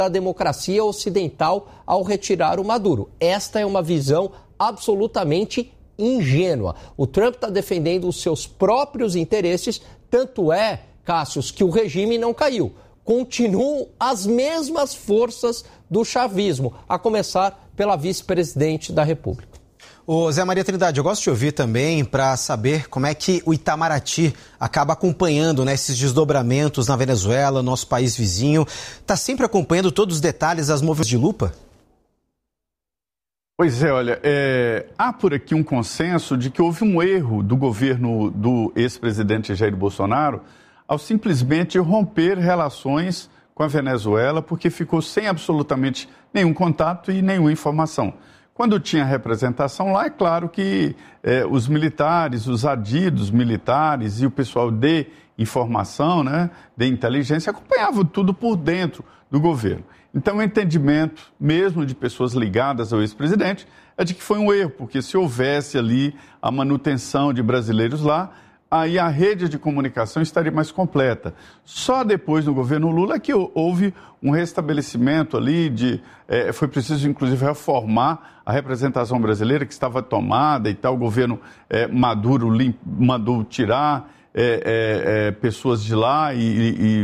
da democracia ocidental ao retirar o Maduro. Esta é uma visão absolutamente ingênua. O Trump está defendendo os seus próprios interesses, tanto é, Cássio, que o regime não caiu. Continuam as mesmas forças do chavismo, a começar pela vice-presidente da República. Ô Zé Maria Trindade, eu gosto de ouvir também para saber como é que o Itamaraty acaba acompanhando, né, esses desdobramentos na Venezuela, nosso país vizinho. Está sempre acompanhando todos os detalhes das movimentos de lupa? Pois é, olha, há por aqui um consenso de que houve um erro do governo do ex-presidente Jair Bolsonaro ao simplesmente romper relações com a Venezuela, porque ficou sem absolutamente nenhum contato e nenhuma informação. Quando tinha representação lá, é claro que os militares, os adidos militares e o pessoal de informação, né, de inteligência, acompanhavam tudo por dentro do governo. Então, o entendimento, mesmo de pessoas ligadas ao ex-presidente, é de que foi um erro, porque se houvesse ali a manutenção de brasileiros lá, aí a rede de comunicação estaria mais completa. Só depois, no governo Lula, que houve um restabelecimento ali foi preciso, inclusive, reformar a representação brasileira, que estava tomada e tal. O governo Maduro mandou tirar pessoas de lá e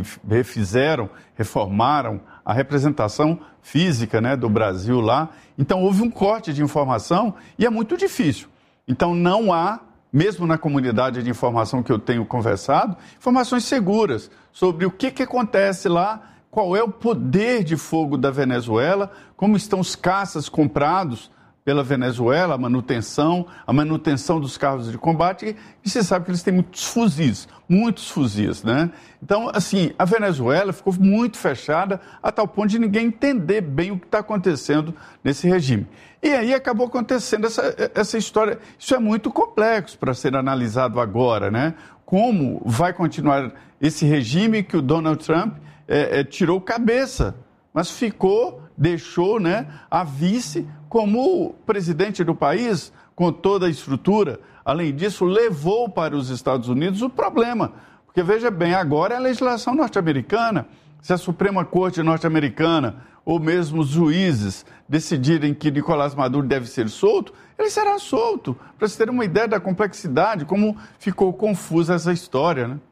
reformaram a representação física, né, do Brasil lá. Então, houve um corte de informação e é muito difícil. Então, não há, mesmo na comunidade de informação que eu tenho conversado, informações seguras sobre o que acontece lá, qual é o poder de fogo da Venezuela, como estão os caças comprados pela Venezuela, a manutenção dos carros de combate, e você sabe que eles têm muitos fuzis, né? Então, assim, a Venezuela ficou muito fechada a tal ponto de ninguém entender bem o que está acontecendo nesse regime. E aí acabou acontecendo essa história. Isso é muito complexo para ser analisado agora, né? Como vai continuar esse regime que o Donald Trump tirou cabeça, mas deixou, né, a vice como presidente do país, com toda a estrutura. Além disso, levou para os Estados Unidos o problema. Porque, veja bem, agora é a legislação norte-americana. Se a Suprema Corte norte-americana ou mesmo os juízes decidirem que Nicolás Maduro deve ser solto, ele será solto. Para você ter uma ideia da complexidade, como ficou confusa essa história, né?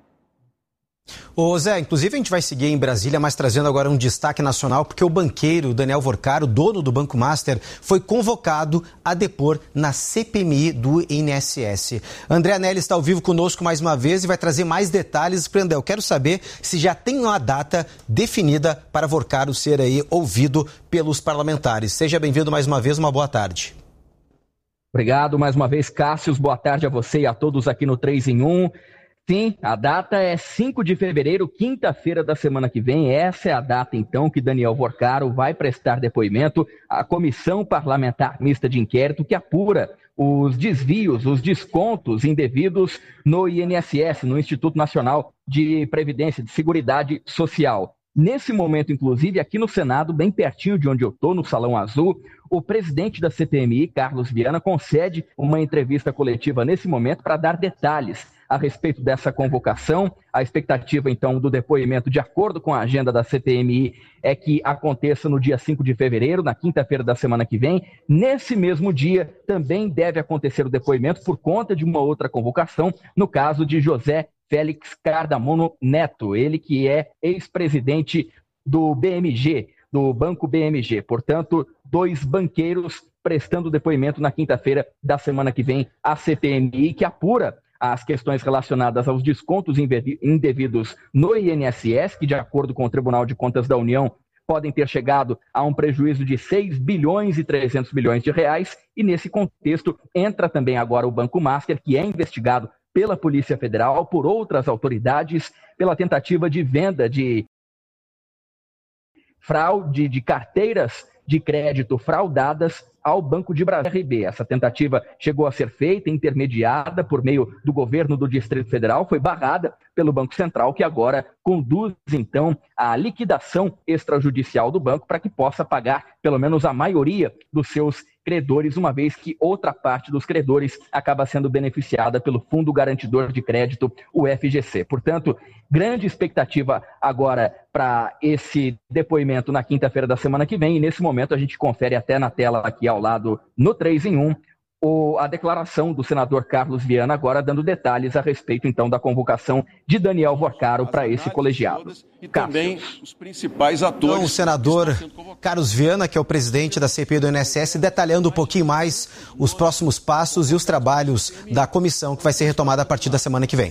Ô Zé, inclusive a gente vai seguir em Brasília, mas trazendo agora um destaque nacional, porque o banqueiro Daniel Vorcaro, dono do Banco Master, foi convocado a depor na CPMI do INSS. André Anelli está ao vivo conosco mais uma vez e vai trazer mais detalhes. André, eu quero saber se já tem uma data definida para Vorcaro ser aí ouvido pelos parlamentares. Seja bem-vindo mais uma vez, uma boa tarde. Obrigado mais uma vez, Cássio. Boa tarde a você e a todos aqui no 3 em 1. Sim, a data é 5 de fevereiro, quinta-feira da semana que vem. Essa é a data, então, que Daniel Vorcaro vai prestar depoimento à Comissão Parlamentar Mista de Inquérito, que apura os desvios, os descontos indevidos no INSS, no Instituto Nacional de Previdência, de Seguridade Social. Nesse momento, inclusive, aqui no Senado, bem pertinho de onde eu estou, no Salão Azul, o presidente da CPMI, Carlos Viana, concede uma entrevista coletiva nesse momento para dar detalhes a respeito dessa convocação. A expectativa, então, do depoimento, de acordo com a agenda da CPMI, é que aconteça no dia 5 de fevereiro, na quinta-feira da semana que vem. Nesse mesmo dia, também deve acontecer o depoimento por conta de uma outra convocação, no caso de José Félix Cardamono Neto, ele que é ex-presidente do BMG, do Banco BMG. Portanto, 2 banqueiros prestando depoimento na quinta-feira da semana que vem à CPMI, que apura as questões relacionadas aos descontos indevidos no INSS, que, de acordo com o Tribunal de Contas da União, podem ter chegado a um prejuízo de 6 bilhões e 300 milhões de reais. E, nesse contexto, entra também agora o Banco Master, que é investigado pela Polícia Federal, por outras autoridades, pela tentativa de venda de fraude de carteiras de crédito fraudadas ao Banco de Brasília. Essa tentativa chegou a ser feita, intermediada por meio do governo do Distrito Federal, foi barrada pelo Banco Central, que agora conduz, então, a liquidação extrajudicial do banco para que possa pagar, pelo menos, a maioria dos seus credores, uma vez que outra parte dos credores acaba sendo beneficiada pelo Fundo Garantidor de Crédito, o FGC. Portanto, grande expectativa agora para esse depoimento na quinta-feira da semana que vem, e nesse momento a gente confere até na tela aqui ao lado, no 3 em 1, a declaração do senador Carlos Viana, agora dando detalhes a respeito, então, da convocação de Daniel Vorcaro para esse colegiado. E também os principais atores. Então, o senador Carlos Viana, que é o presidente da CPI do INSS, detalhando um pouquinho mais os próximos passos e os trabalhos da comissão que vai ser retomada a partir da semana que vem.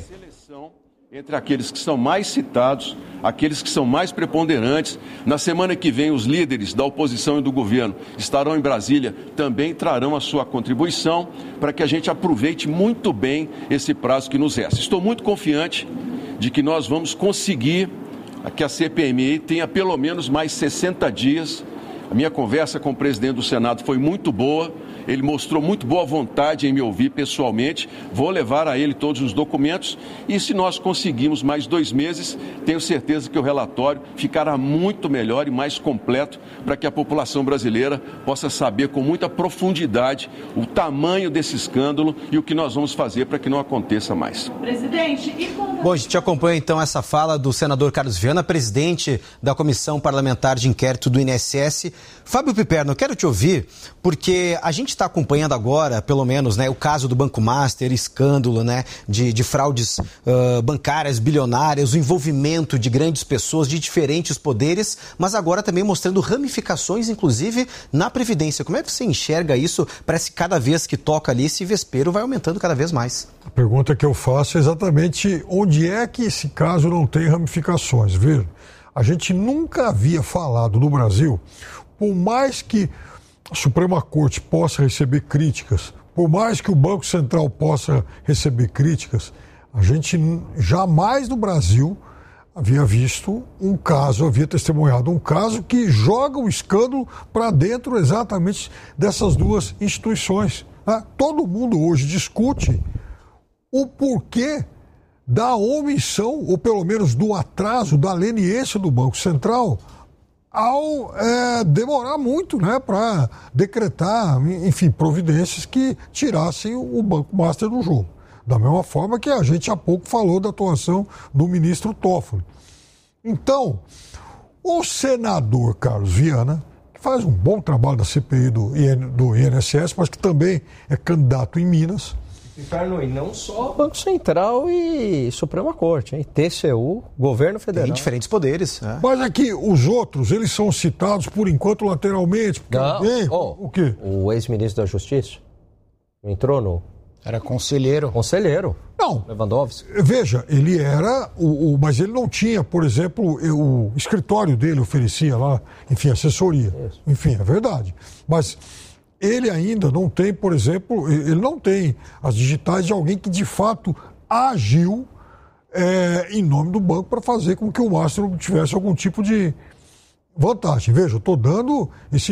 Entre aqueles que são mais citados, aqueles que são mais preponderantes. Na semana que vem, os líderes da oposição e do governo estarão em Brasília, também trarão a sua contribuição para que a gente aproveite muito bem esse prazo que nos resta. Estou muito confiante de que nós vamos conseguir que a CPMI tenha pelo menos mais 60 dias. A minha conversa com o presidente do Senado foi muito boa. Ele mostrou muito boa vontade em me ouvir pessoalmente. Vou levar a ele todos os documentos e, se nós conseguirmos mais 2 meses, tenho certeza que o relatório ficará muito melhor e mais completo para que a população brasileira possa saber com muita profundidade o tamanho desse escândalo e o que nós vamos fazer para que não aconteça mais. Presidente, Bom, a gente acompanha então essa fala do senador Carlos Viana, presidente da Comissão Parlamentar de Inquérito do INSS. Fábio Piperno, eu quero te ouvir, porque a gente está acompanhando agora, pelo menos, né, o caso do Banco Master, escândalo, né, de fraudes bancárias, bilionárias, o envolvimento de grandes pessoas de diferentes poderes, mas agora também mostrando ramificações, inclusive, na Previdência. Como é que você enxerga isso? Parece que cada vez que toca ali, esse vespeiro vai aumentando cada vez mais. A pergunta que eu faço é exatamente onde é que esse caso não tem ramificações, viu? A gente nunca havia falado no Brasil, por mais que a Suprema Corte possa receber críticas, por mais que o Banco Central possa receber críticas, a gente jamais no Brasil havia visto um caso, havia testemunhado um caso que joga o escândalo para dentro exatamente dessas duas instituições. Né? Todo mundo hoje discute o porquê da omissão, ou pelo menos do atraso, da leniência do Banco Central ao demorar muito, né, para decretar, enfim, providências que tirassem o Banco Master do jogo. Da mesma forma que a gente há pouco falou da atuação do ministro Toffoli. Então, o senador Carlos Viana, que faz um bom trabalho da CPI do INSS, mas que também é candidato em Minas. E não só Banco Central e Suprema Corte, hein? TCU, Governo Federal. Tem diferentes poderes. É. Mas aqui, os outros, eles são citados por enquanto lateralmente. O quê? O ex-ministro da Justiça entrou no... Era conselheiro. Conselheiro. Não. Lewandowski. Veja, ele era, mas ele não tinha, por exemplo, o escritório dele oferecia lá, enfim, assessoria. Isso. Enfim, é verdade. Mas ele ainda não tem, por exemplo, ele não tem as digitais de alguém que de fato agiu em nome do banco para fazer com que o Master tivesse algum tipo de vantagem. Veja, eu estou dando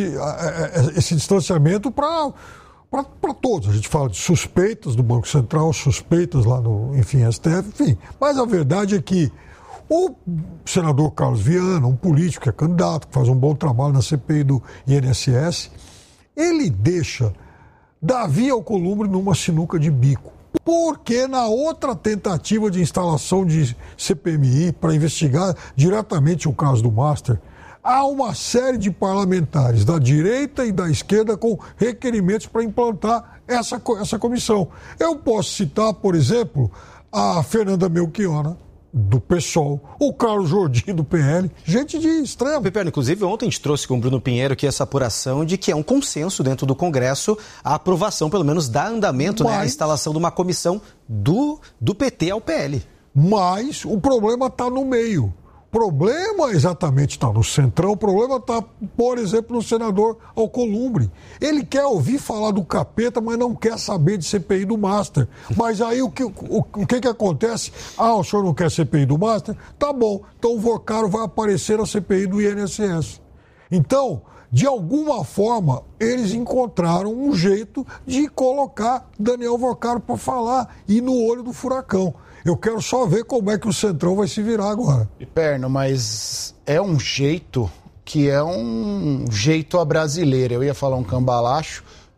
esse distanciamento para todos. A gente fala de suspeitas do Banco Central, suspeitas lá no, enfim, STF, enfim. Mas a verdade é que o senador Carlos Viana, um político que é candidato, que faz um bom trabalho na CPI do INSS, ele deixa Davi Alcolumbre numa sinuca de bico. Porque na outra tentativa de instalação de CPMI para investigar diretamente o caso do Master, há uma série de parlamentares da direita e da esquerda com requerimentos para implantar essa comissão. Eu posso citar, por exemplo, a Fernanda Melchiona, do PSOL, o Carlos Jordi, do PL, gente de extremo. Piperno, inclusive, ontem a gente trouxe com o Bruno Pinheiro aqui essa apuração de que é um consenso dentro do Congresso a aprovação, pelo menos, dá andamento, a instalação de uma comissão do PT ao PL. Mas o problema está no meio. O problema exatamente está no centrão, o problema está, por exemplo, no senador Alcolumbre. Ele quer ouvir falar do capeta, mas não quer saber de CPI do Master. Mas aí o que acontece? O senhor não quer CPI do Master? Tá bom, então o Vorcaro vai aparecer na CPI do INSS. Então, de alguma forma, eles encontraram um jeito de colocar Daniel Vorcaro para falar e no olho do furacão. Eu quero só ver como é que o Centrão vai se virar agora. Piperno, mas é um jeito que é um jeito à brasileira. Eu ia falar um cambalacho,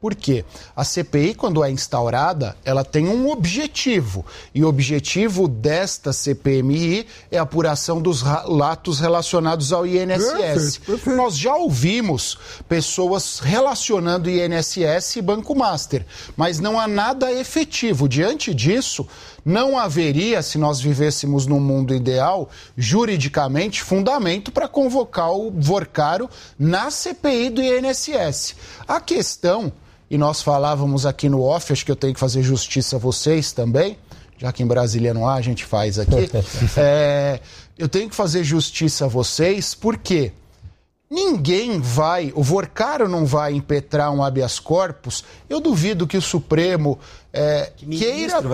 Por quê? A CPI, quando é instaurada, ela tem um objetivo. E o objetivo desta CPMI é a apuração dos atos relacionados ao INSS. Perfeito. Nós já ouvimos pessoas relacionando INSS e Banco Master, mas não há nada efetivo. Diante disso, não haveria, se nós vivêssemos num mundo ideal, juridicamente, fundamento para convocar o Vorcaro na CPI do INSS. A questão, e nós falávamos aqui no off, acho que eu tenho que fazer justiça a vocês também, já que em Brasília não há, a gente faz aqui. Eu tenho que fazer justiça a vocês, porque ninguém vai, o Vorcaro não vai impetrar um habeas corpus. Eu duvido que o Supremo queira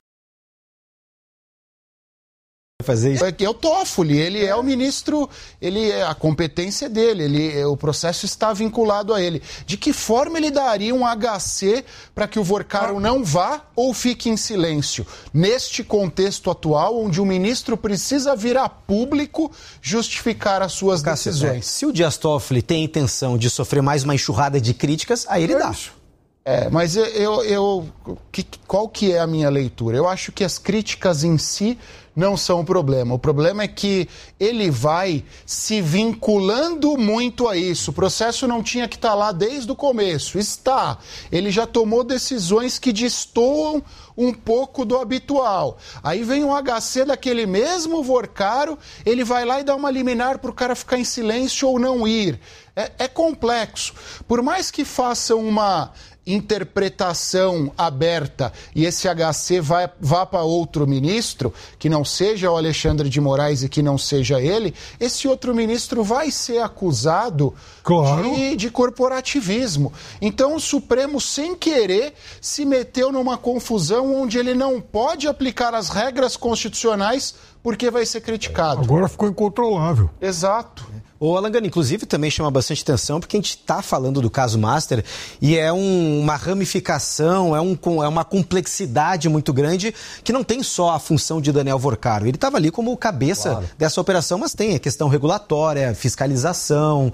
fazer isso. É o Toffoli, ele é o ministro, a competência dele, o processo está vinculado a ele. De que forma ele daria um HC para que o Vorcaro não vá ou fique em silêncio? Neste contexto atual, onde o ministro precisa vir a público justificar as suas decisões. Se o Dias Toffoli tem a intenção de sofrer mais uma enxurrada de críticas, aí ele dá. Mas qual que é a minha leitura? Eu acho que as críticas em si não são o problema. O problema é que ele vai se vinculando muito a isso. O processo não tinha que estar lá desde o começo. Está. Ele já tomou decisões que destoam um pouco do habitual. Aí vem um HC daquele mesmo Vorcaro, ele vai lá e dá uma liminar para o cara ficar em silêncio ou não ir. É complexo. Por mais que façam uma interpretação aberta e esse HC vá para outro ministro, que não seja o Alexandre de Moraes e que não seja ele, esse outro ministro vai ser acusado de corporativismo. Então o Supremo, sem querer, se meteu numa confusão onde ele não pode aplicar as regras constitucionais porque vai ser criticado. Agora ficou incontrolável. Exato. O Alangani, inclusive, também chama bastante atenção porque a gente está falando do caso Master e é uma ramificação, é uma complexidade muito grande que não tem só a função de Daniel Vorcaro. Ele estava ali como cabeça dessa operação, mas tem a questão regulatória, fiscalização,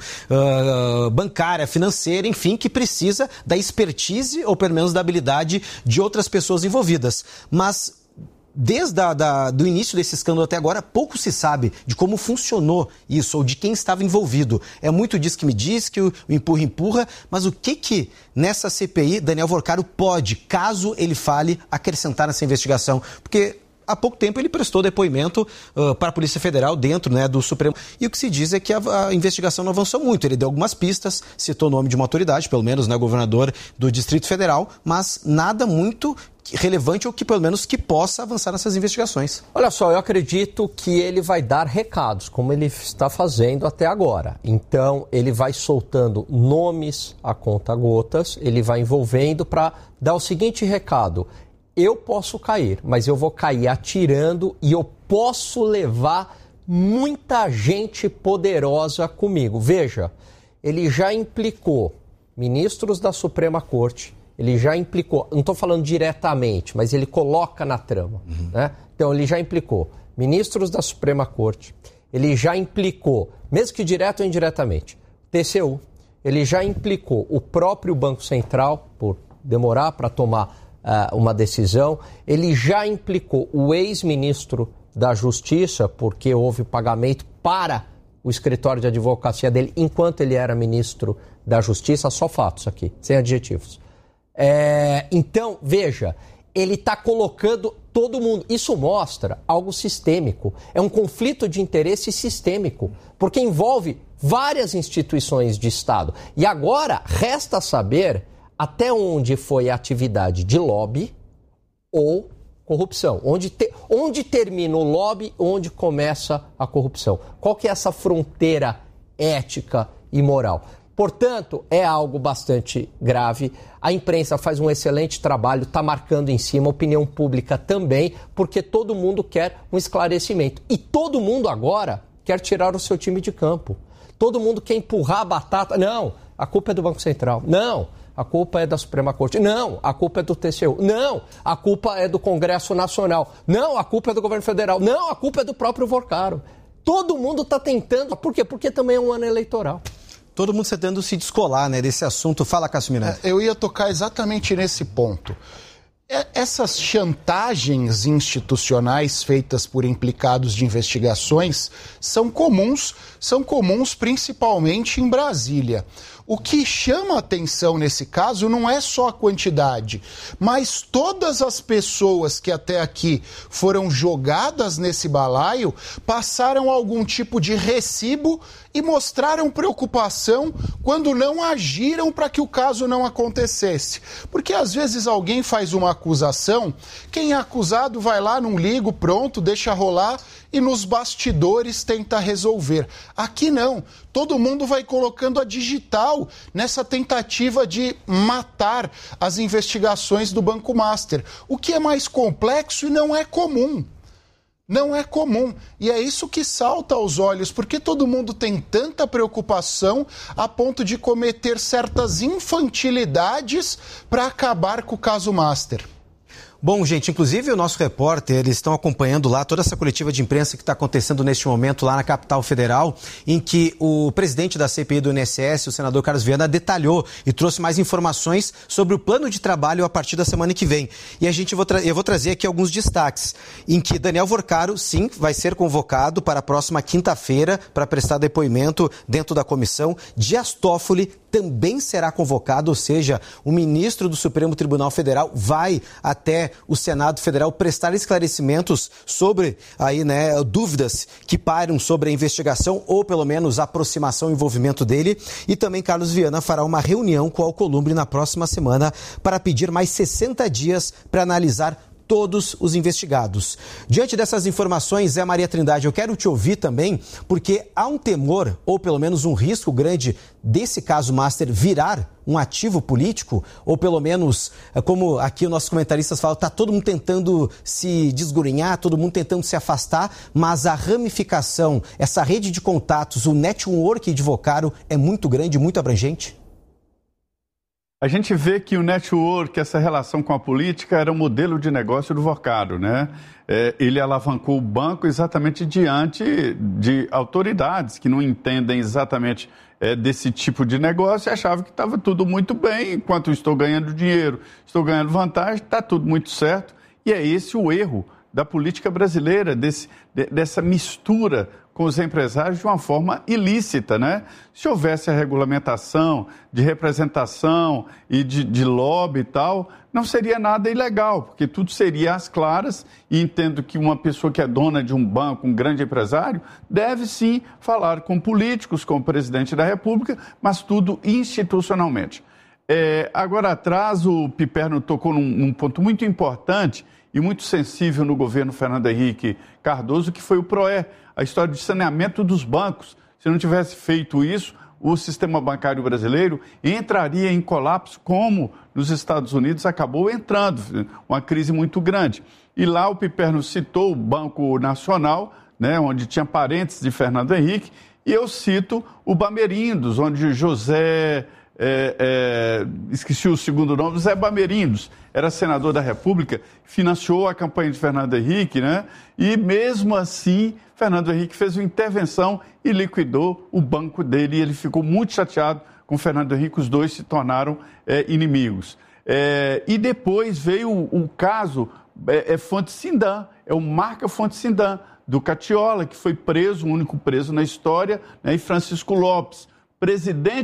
bancária, financeira, enfim, que precisa da expertise ou pelo menos da habilidade de outras pessoas envolvidas. Mas desde do início desse escândalo até agora, pouco se sabe de como funcionou isso ou de quem estava envolvido. É muito diz que me diz, que o empurra, mas o que nessa CPI Daniel Vorcaro pode, caso ele fale, acrescentar nessa investigação? Porque há pouco tempo ele prestou depoimento para a Polícia Federal dentro do Supremo. E o que se diz é que a investigação não avançou muito. Ele deu algumas pistas, citou o nome de uma autoridade, pelo menos, governador do Distrito Federal, mas nada muito relevante ou que pelo menos que possa avançar nessas investigações. Olha só, eu acredito que ele vai dar recados, como ele está fazendo até agora. Então, ele vai soltando nomes a conta-gotas, ele vai envolvendo para dar o seguinte recado: eu posso cair, mas eu vou cair atirando e eu posso levar muita gente poderosa comigo. Veja, ele já implicou ministros da Suprema Corte, ele já implicou, não estou falando diretamente, mas ele coloca na trama, né? Então, ele já implicou ministros da Suprema Corte, ele já implicou, mesmo que direto ou indiretamente, TCU, ele já implicou o próprio Banco Central, por demorar para tomar uma decisão, ele já implicou o ex-ministro da Justiça, porque houve pagamento para o escritório de advocacia dele, enquanto ele era ministro da Justiça, só fatos aqui, sem adjetivos. Então, veja, ele está colocando todo mundo. Isso mostra algo sistêmico. É um conflito de interesse sistêmico, porque envolve várias instituições de Estado. E agora resta saber até onde foi a atividade de lobby ou corrupção. Onde termina o lobby, onde começa a corrupção. Qual que é essa fronteira ética e moral? Portanto, é algo bastante grave. A imprensa faz um excelente trabalho, está marcando em cima, a opinião pública também, porque todo mundo quer um esclarecimento. E todo mundo agora quer tirar o seu time de campo. Todo mundo quer empurrar a batata. Não, a culpa é do Banco Central. Não, a culpa é da Suprema Corte. Não, a culpa é do TCU. Não, a culpa é do Congresso Nacional. Não, a culpa é do governo federal. Não, a culpa é do próprio Vorcaro. Todo mundo está tentando. Por quê? Porque também é um ano eleitoral. Todo mundo tentando se descolar, né, desse assunto. Fala, Cássio Miranda. Eu ia tocar exatamente nesse ponto. Essas chantagens institucionais feitas por implicados de investigações são comuns principalmente em Brasília. O que chama atenção nesse caso não é só a quantidade, mas todas as pessoas que até aqui foram jogadas nesse balaio passaram algum tipo de recibo e mostraram preocupação quando não agiram para que o caso não acontecesse. Porque às vezes alguém faz uma acusação, quem é acusado vai lá, não liga, pronto, deixa rolar e nos bastidores tenta resolver. Aqui não. Todo mundo vai colocando a digital nessa tentativa de matar as investigações do Banco Master. O que é mais complexo e não é comum. Não é comum. E é isso que salta aos olhos, porque todo mundo tem tanta preocupação a ponto de cometer certas infantilidades para acabar com o caso Master. Bom, gente, inclusive o nosso repórter, eles estão acompanhando lá toda essa coletiva de imprensa que está acontecendo neste momento lá na capital federal, em que o presidente da CPI do INSS, o senador Carlos Viana, detalhou e trouxe mais informações sobre o plano de trabalho a partir da semana que vem. E eu vou trazer aqui alguns destaques, em que Daniel Vorcaro, sim, vai ser convocado para a próxima quinta-feira para prestar depoimento dentro da comissão. Dias Toffoli também será convocado, ou seja, o ministro do Supremo Tribunal Federal vai até o Senado Federal prestar esclarecimentos sobre aí, né, dúvidas que pairam sobre a investigação ou pelo menos a aproximação e envolvimento dele. E também Carlos Viana fará uma reunião com o Alcolumbre na próxima semana para pedir mais 60 dias para analisar todos os investigados. Diante dessas informações, Zé Maria Trindade, eu quero te ouvir também, porque há um temor, ou pelo menos um risco grande, desse caso Master virar um ativo político, ou pelo menos, como aqui os nossos comentaristas falam, está todo mundo tentando se desgrenhar, todo mundo tentando se afastar, mas a ramificação, essa rede de contatos, o network de Vorcaro é muito grande, muito abrangente? A gente vê que o network, essa relação com a política, era o modelo de negócio do Vorcaro, né? Ele alavancou o banco exatamente diante de autoridades que não entendem exatamente desse tipo de negócio e achavam que estava tudo muito bem, enquanto estou ganhando dinheiro, estou ganhando vantagem, está tudo muito certo. E é esse o erro da política brasileira, dessa mistura com os empresários de uma forma ilícita, né? Se houvesse a regulamentação de representação e de lobby e tal, não seria nada ilegal, porque tudo seria às claras, e entendo que uma pessoa que é dona de um banco, um grande empresário, deve sim falar com políticos, com o presidente da República, mas tudo institucionalmente. Agora atrás, o Piperno tocou num ponto muito importante e muito sensível no governo Fernando Henrique Cardoso, que foi o PROE, a história de saneamento dos bancos. Se não tivesse feito isso, o sistema bancário brasileiro entraria em colapso, como nos Estados Unidos acabou entrando, uma crise muito grande. E lá o Piperno citou o Banco Nacional, né, onde tinha parentes de Fernando Henrique, e eu cito o Bamerindos, onde José... esqueci o segundo nome, Zé Bamerindos, era senador da República, financiou a campanha de Fernando Henrique, né? E mesmo assim, Fernando Henrique fez uma intervenção e liquidou o banco dele, e ele ficou muito chateado com Fernando Henrique, os dois se tornaram inimigos. E depois veio o caso Fonte Sindan, o Marca Fonte Sindan, do Catiola, que foi preso, o único preso na história, né? E Francisco Lopes, presidente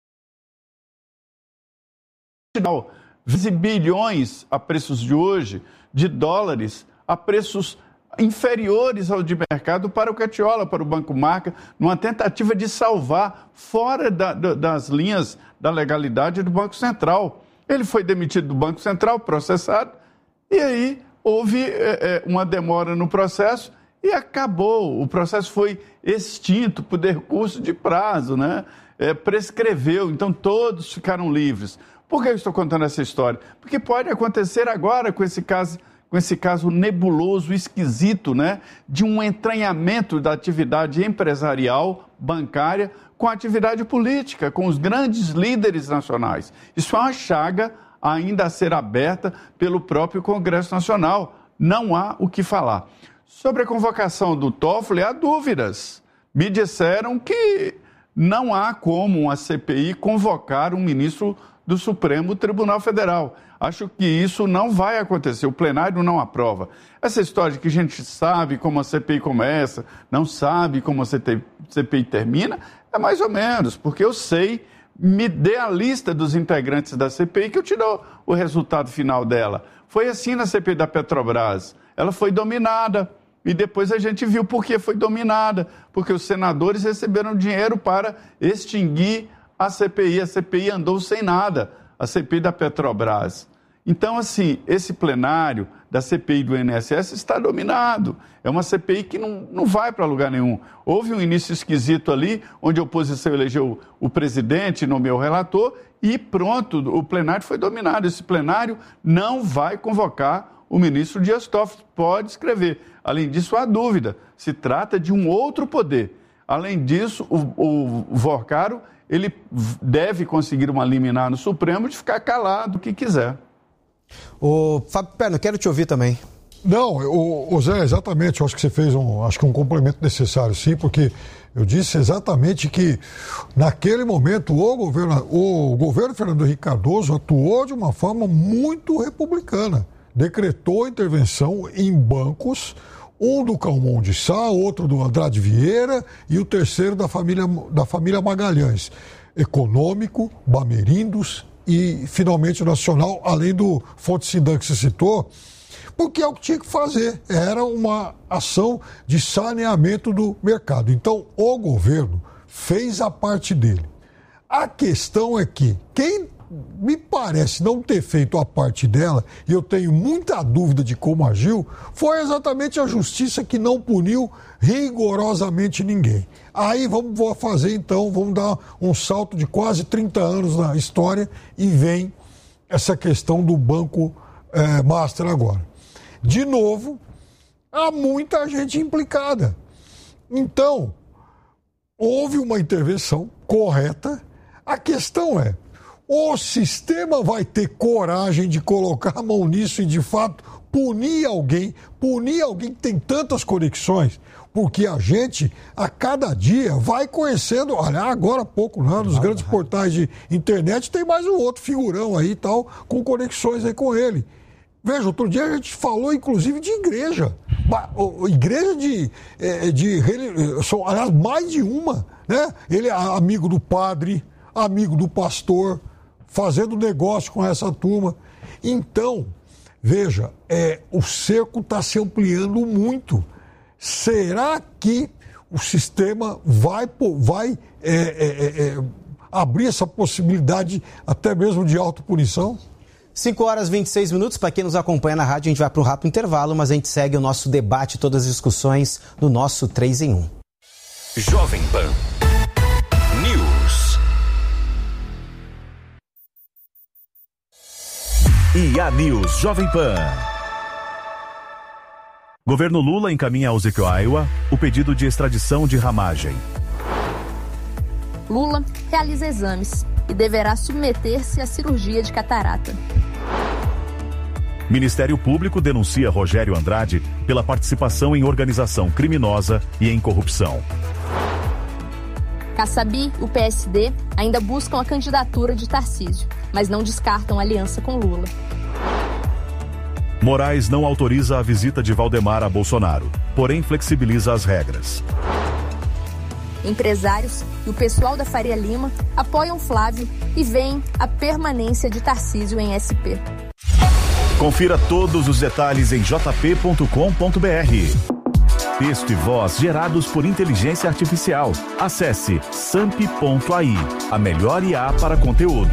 bilhões a preços de hoje, de dólares, a preços inferiores ao de mercado para o Catiola, para o Banco Marca, numa tentativa de salvar fora das linhas da legalidade do Banco Central. Ele foi demitido do Banco Central, processado, e aí houve uma demora no processo e acabou. O processo foi extinto por decurso de prazo, né? Prescreveu, então todos ficaram livres. Por que eu estou contando essa história? Porque pode acontecer agora com esse caso nebuloso, esquisito, né? De um entranhamento da atividade empresarial, bancária, com a atividade política, com os grandes líderes nacionais. Isso é uma chaga ainda a ser aberta pelo próprio Congresso Nacional. Não há o que falar. Sobre a convocação do Toffoli, há dúvidas. Me disseram que não há como uma CPI convocar um ministro do Supremo Tribunal Federal. Acho que isso não vai acontecer, o plenário não aprova. Essa história de que a gente sabe como a CPI começa, não sabe como a CPI termina, é mais ou menos, porque eu sei, me dê a lista dos integrantes da CPI que eu te dou o resultado final dela. Foi assim na CPI da Petrobras, ela foi dominada. E depois a gente viu por que foi dominada, porque os senadores receberam dinheiro para extinguir a CPI andou sem nada, a CPI da Petrobras. Então, assim, esse plenário da CPI do INSS está dominado, é uma CPI que não vai para lugar nenhum. Houve um início esquisito ali, onde a oposição elegeu o presidente, nomeou o relator, e pronto, o plenário foi dominado. Esse plenário não vai convocar o ministro Dias Toffoli, pode escrever. Além disso, há dúvida, se trata de um outro poder. Além disso, o Vorcaro, ele deve conseguir uma liminar no Supremo de ficar calado o que quiser. Ô, Fábio Perna, quero te ouvir também. Não, Zé, exatamente, eu acho que você fez um complemento necessário, sim, porque eu disse exatamente que naquele momento o governo Fernando Henrique Cardoso atuou de uma forma muito republicana. Decretou intervenção em bancos, um do Calmon de Sá, outro do Andrade Vieira e o terceiro da família Magalhães. Econômico, Bamerindos e finalmente o Nacional, além do Fonte Sindan que você citou, porque é o que tinha que fazer. Era uma ação de saneamento do mercado. Então, o governo fez a parte dele. A questão é que quem me parece não ter feito a parte dela, e eu tenho muita dúvida de como agiu, foi exatamente a justiça que não puniu rigorosamente ninguém. Aí vamos dar um salto de quase 30 anos na história e vem essa questão do Banco Master agora. De novo, há muita gente implicada. Então, houve uma intervenção correta. A questão é, o sistema vai ter coragem de colocar a mão nisso e, de fato, punir alguém que tem tantas conexões? Porque a gente, a cada dia, vai conhecendo, olha, agora há pouco, né, nos grandes portais de internet, tem mais um outro figurão aí e tal, com conexões aí com ele. Veja, outro dia a gente falou, inclusive, de igreja. Igreja aliás, mais de uma, né? Ele é amigo do padre, amigo do pastor, fazendo negócio com essa turma. Então, veja, o cerco está se ampliando muito. Será que o sistema vai abrir essa possibilidade até mesmo de autopunição? 5h26, para quem nos acompanha na rádio, a gente vai para um rápido intervalo, mas a gente segue o nosso debate, todas as discussões no nosso 3 em 1. Jovem Pan News. IA News Jovem Pan. Governo Lula encaminha ao Ezequiel Iowa o pedido de extradição de Ramagem. Lula realiza exames e deverá submeter-se à cirurgia de catarata. Ministério Público denuncia Rogério Andrade pela participação em organização criminosa e em corrupção. Kassab e o PSD ainda buscam a candidatura de Tarcísio, mas não descartam aliança com Lula. Moraes não autoriza a visita de Valdemar a Bolsonaro, porém flexibiliza as regras. Empresários e o pessoal da Faria Lima apoiam Flávio e veem a permanência de Tarcísio em SP. Confira todos os detalhes em jp.com.br. Texto e voz gerados por inteligência artificial. Acesse samp.ai, a melhor IA para conteúdo.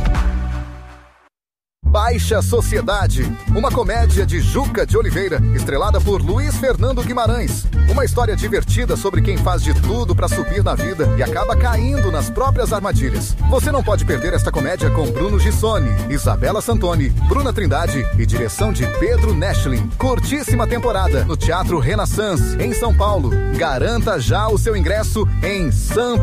Baixa Sociedade, uma comédia de Juca de Oliveira, estrelada por Luiz Fernando Guimarães. Uma história divertida sobre quem faz de tudo para subir na vida e acaba caindo nas próprias armadilhas. Você não pode perder esta comédia com Bruno Gissoni, Isabela Santoni, Bruna Trindade e direção de Pedro Neschlin. Curtíssima temporada no Teatro Renaissance, em São Paulo. Garanta já o seu ingresso em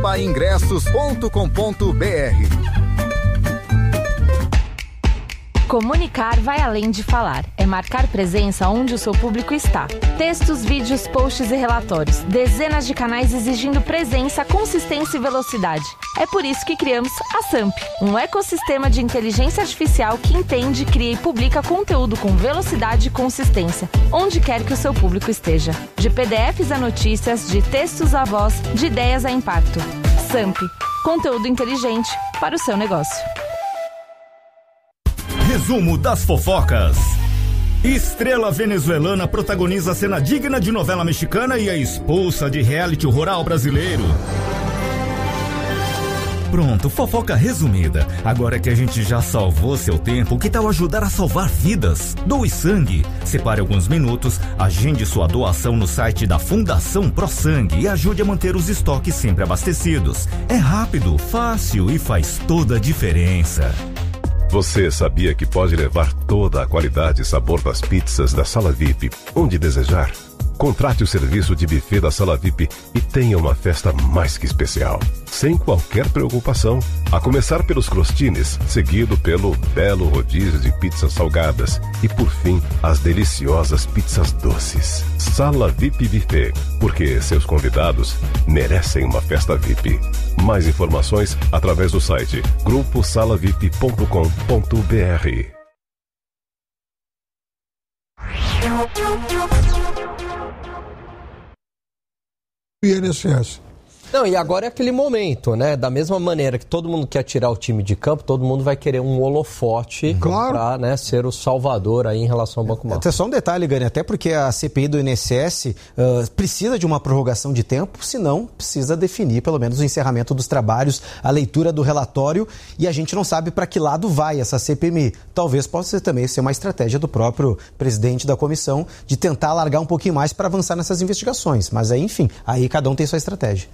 sampaingressos.com.br. Comunicar vai além de falar. É marcar presença onde o seu público está. Textos, vídeos, posts e relatórios. Dezenas de canais exigindo presença, consistência e velocidade. É por isso que criamos a SAMP, um ecossistema de inteligência artificial que entende, cria e publica conteúdo com velocidade e consistência, onde quer que o seu público esteja. De PDFs a notícias, de textos a voz, de ideias a impacto. SAMP, conteúdo inteligente para o seu negócio. Resumo das fofocas. Estrela venezuelana protagoniza cena digna de novela mexicana e é expulsa de reality rural brasileiro. Pronto, fofoca resumida. Agora que a gente já salvou seu tempo, que tal ajudar a salvar vidas? Doe sangue. Separe alguns minutos, agende sua doação no site da Fundação Pro Sangue e ajude a manter os estoques sempre abastecidos. É rápido, fácil e faz toda a diferença. Você sabia que pode levar toda a qualidade e sabor das pizzas da Sala VIP onde desejar? Contrate o serviço de buffet da Sala VIP e tenha uma festa mais que especial, sem qualquer preocupação. A começar pelos crostines, seguido pelo belo rodízio de pizzas salgadas e, por fim, as deliciosas pizzas doces. Sala VIP Buffet, porque seus convidados merecem uma festa VIP. Mais informações através do site gruposalavip.com.br. INSS. Não, e agora é aquele momento, né? Da mesma maneira que todo mundo quer tirar o time de campo, todo mundo vai querer um holofote para, né, ser o salvador aí em relação ao Banco Master. Até só um detalhe, Gani, até porque a CPI do INSS precisa de uma prorrogação de tempo, senão precisa definir pelo menos o encerramento dos trabalhos, a leitura do relatório, e a gente não sabe para que lado vai essa CPMI. Talvez possa também ser uma estratégia do próprio presidente da comissão de tentar alargar um pouquinho mais para avançar nessas investigações. Mas aí, enfim, aí cada um tem sua estratégia.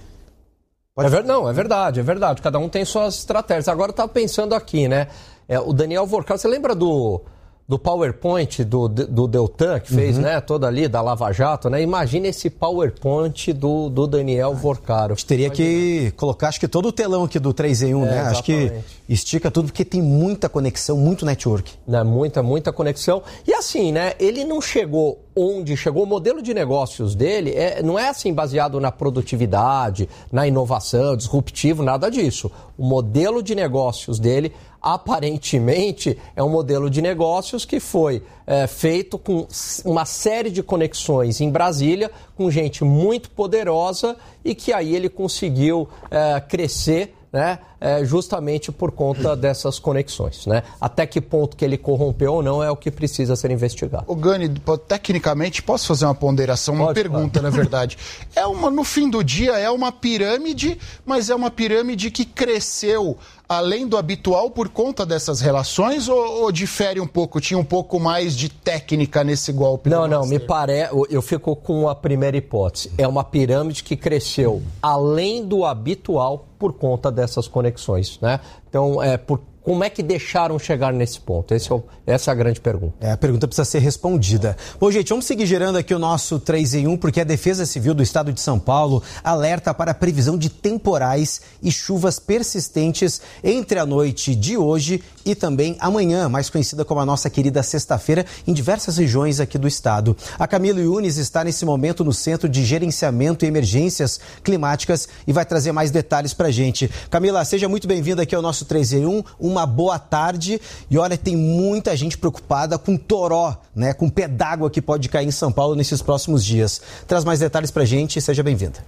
É verdade. Cada um tem suas estratégias. Agora eu estava pensando aqui, né? O Daniel Vorcaro, você lembra do PowerPoint do Deltan, que fez, né, toda ali, da Lava Jato, né? Imagina esse PowerPoint do Daniel Vorcaro. A gente teria que colocar, acho que todo o telão aqui do 3 em 1, né? Exatamente. Acho que estica tudo, porque tem muita conexão, muito network. Né? Muita conexão. E assim, né? Ele não chegou onde chegou. O modelo de negócios dele não é assim baseado na produtividade, na inovação, disruptivo, nada disso. O modelo de negócios dele, aparentemente, é um modelo de negócios que foi feito com uma série de conexões em Brasília, com gente muito poderosa e que aí ele conseguiu crescer, né, justamente por conta dessas conexões, né? Até que ponto que ele corrompeu ou não é o que precisa ser investigado. O Gani, tecnicamente, posso fazer uma ponderação, uma pergunta, na verdade. No fim do dia, é uma pirâmide, mas é uma pirâmide que cresceu além do habitual por conta dessas relações ou difere um pouco? Tinha um pouco mais de técnica nesse golpe? Não, me parece. Eu fico com a primeira hipótese. É uma pirâmide que cresceu além do habitual por conta dessas conexões, né? Então, como é que deixaram chegar nesse ponto? Essa é a grande pergunta. A pergunta precisa ser respondida. Bom, gente, vamos seguir gerando aqui o nosso 3 em 1, porque a Defesa Civil do Estado de São Paulo alerta para a previsão de temporais e chuvas persistentes entre a noite de hoje e também amanhã, mais conhecida como a nossa querida sexta-feira, em diversas regiões aqui do estado. A Camila Yunes está nesse momento no Centro de Gerenciamento e Emergências Climáticas e vai trazer mais detalhes para a gente. Camila, seja muito bem-vinda aqui ao nosso 3 em 1. Uma boa tarde. E olha, tem muita gente preocupada com toró, né? Com pé d'água que pode cair em São Paulo nesses próximos dias. Traz mais detalhes pra gente e seja bem-vinda.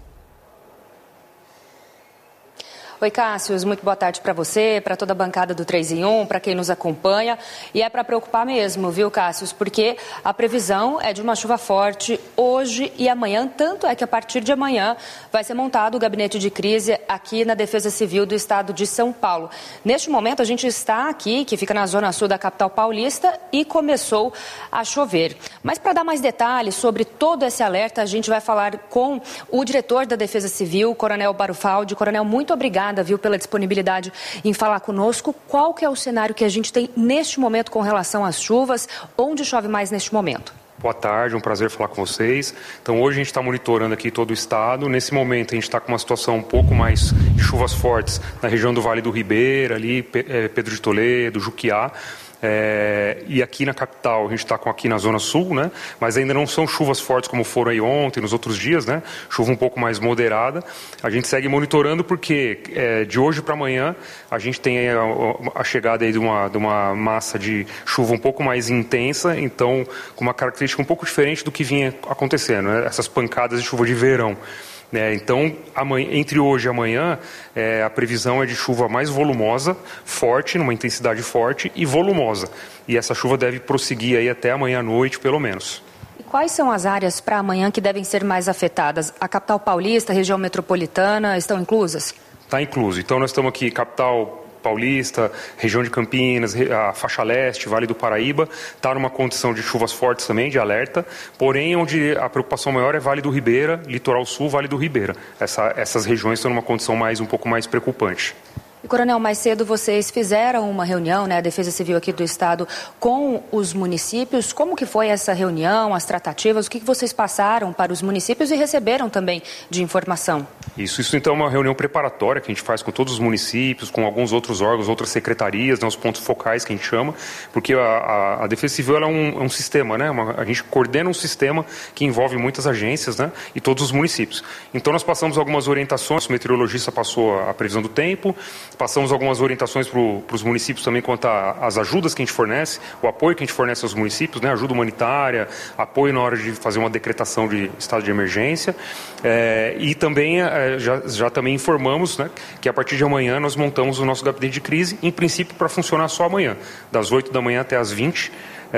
Oi, Cássius, muito boa tarde para você, para toda a bancada do 3 em 1, para quem nos acompanha. E é para preocupar mesmo, viu, Cássius? Porque a previsão é de uma chuva forte hoje e amanhã, tanto é que a partir de amanhã vai ser montado o gabinete de crise aqui na Defesa Civil do Estado de São Paulo. Neste momento, a gente está aqui, que fica na zona sul da capital paulista, e começou a chover. Mas para dar mais detalhes sobre todo esse alerta, a gente vai falar com o diretor da Defesa Civil, Coronel Barufaldi. Coronel, muito obrigada, viu, pela disponibilidade em falar conosco. Qual que é o cenário que a gente tem neste momento com relação às chuvas? Onde chove mais neste momento? Boa tarde, um prazer falar com vocês. Então, hoje a gente está monitorando aqui todo o estado. Nesse momento, a gente está com uma situação um pouco mais de chuvas fortes na região do Vale do Ribeira, ali, Pedro de Toledo, Juquiá. E aqui na capital, a gente está aqui na Zona Sul, né? Mas ainda não são chuvas fortes como foram aí ontem, nos outros dias, né? Chuva um pouco mais moderada. A gente segue monitorando porque de hoje para amanhã a gente tem a chegada aí de uma massa de chuva um pouco mais intensa, então com uma característica um pouco diferente do que vinha acontecendo, né? Essas pancadas de chuva de verão. Então, entre hoje e amanhã, a previsão é de chuva mais volumosa, forte, numa intensidade forte e volumosa. E essa chuva deve prosseguir aí até amanhã à noite, pelo menos. E quais são as áreas para amanhã que devem ser mais afetadas? A capital paulista, a região metropolitana, estão inclusas? Está incluso. Então, nós estamos aqui, capital Paulista, região de Campinas, a faixa leste, Vale do Paraíba, está numa condição de chuvas fortes também, de alerta, porém onde a preocupação maior é Vale do Ribeira, Litoral Sul, Vale do Ribeira. Essas regiões estão numa condição um pouco mais preocupante. E, Coronel, mais cedo vocês fizeram uma reunião, né, a Defesa Civil aqui do Estado, com os municípios. Como que foi essa reunião, as tratativas? O que vocês passaram para os municípios e receberam também de informação? Isso então é uma reunião preparatória que a gente faz com todos os municípios, com alguns outros órgãos, outras secretarias, né, os pontos focais que a gente chama, porque a Defesa Civil ela é um sistema, né, a gente coordena um sistema que envolve muitas agências, né, e todos os municípios. Então nós passamos algumas orientações, o meteorologista passou a previsão do tempo, passamos algumas orientações para os municípios também quanto às ajudas que a gente fornece, o apoio que a gente fornece aos municípios, né, ajuda humanitária, apoio na hora de fazer uma decretação de estado de emergência, e também já também informamos, né, que a partir de amanhã nós montamos o nosso gabinete de crise, em princípio para funcionar só amanhã, das 8 da manhã até as 20,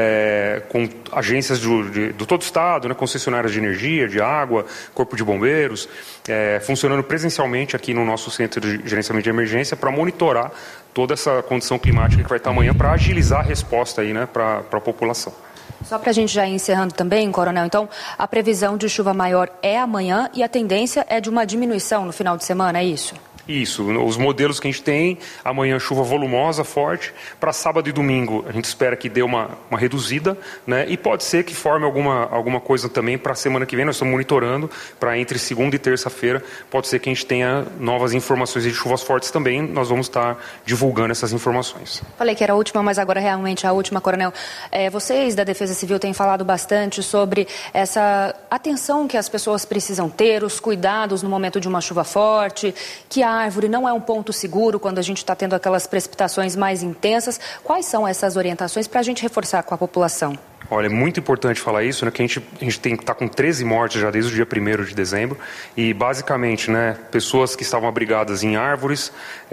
com agências do todo o estado, né, concessionárias de energia, de água, corpo de bombeiros, funcionando presencialmente aqui no nosso centro de gerenciamento de emergência para monitorar toda essa condição climática que vai estar amanhã para agilizar a resposta aí, né, para a população. Só para a gente já ir encerrando também, Coronel, então a previsão de chuva maior é amanhã e a tendência é de uma diminuição no final de semana, é isso? Isso, os modelos que a gente tem, amanhã chuva volumosa, forte, para sábado e domingo a gente espera que dê uma reduzida, né? E pode ser que forme alguma coisa também para a semana que vem, nós estamos monitorando, para entre segunda e terça-feira, pode ser que a gente tenha novas informações de chuvas fortes também, nós vamos estar divulgando essas informações. Falei que era a última, mas agora realmente a última, Coronel. Vocês da Defesa Civil têm falado bastante sobre essa atenção que as pessoas precisam ter, os cuidados no momento de uma chuva forte, que a árvore não é um ponto seguro quando a gente está tendo aquelas precipitações mais intensas. Quais são essas orientações para a gente reforçar com a população? Olha, é muito importante falar isso, né, que a gente tem que estar com 13 mortes já desde o dia 1º de dezembro e basicamente, né, pessoas que estavam abrigadas em árvores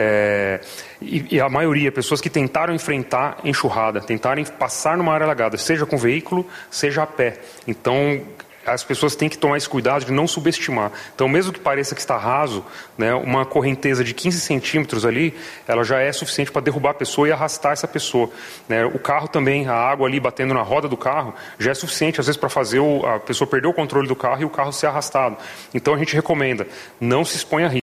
e a maioria, pessoas que tentaram enfrentar enxurrada, tentaram passar numa área alagada, seja com veículo, seja a pé. Então, as pessoas têm que tomar esse cuidado de não subestimar. Então, mesmo que pareça que está raso, né, uma correnteza de 15 centímetros ali, ela já é suficiente para derrubar a pessoa e arrastar essa pessoa, né? O carro também, a água ali batendo na roda do carro, já é suficiente, às vezes, para fazer a pessoa perder o controle do carro e o carro ser arrastado. Então, a gente recomenda, não se exponha a risco.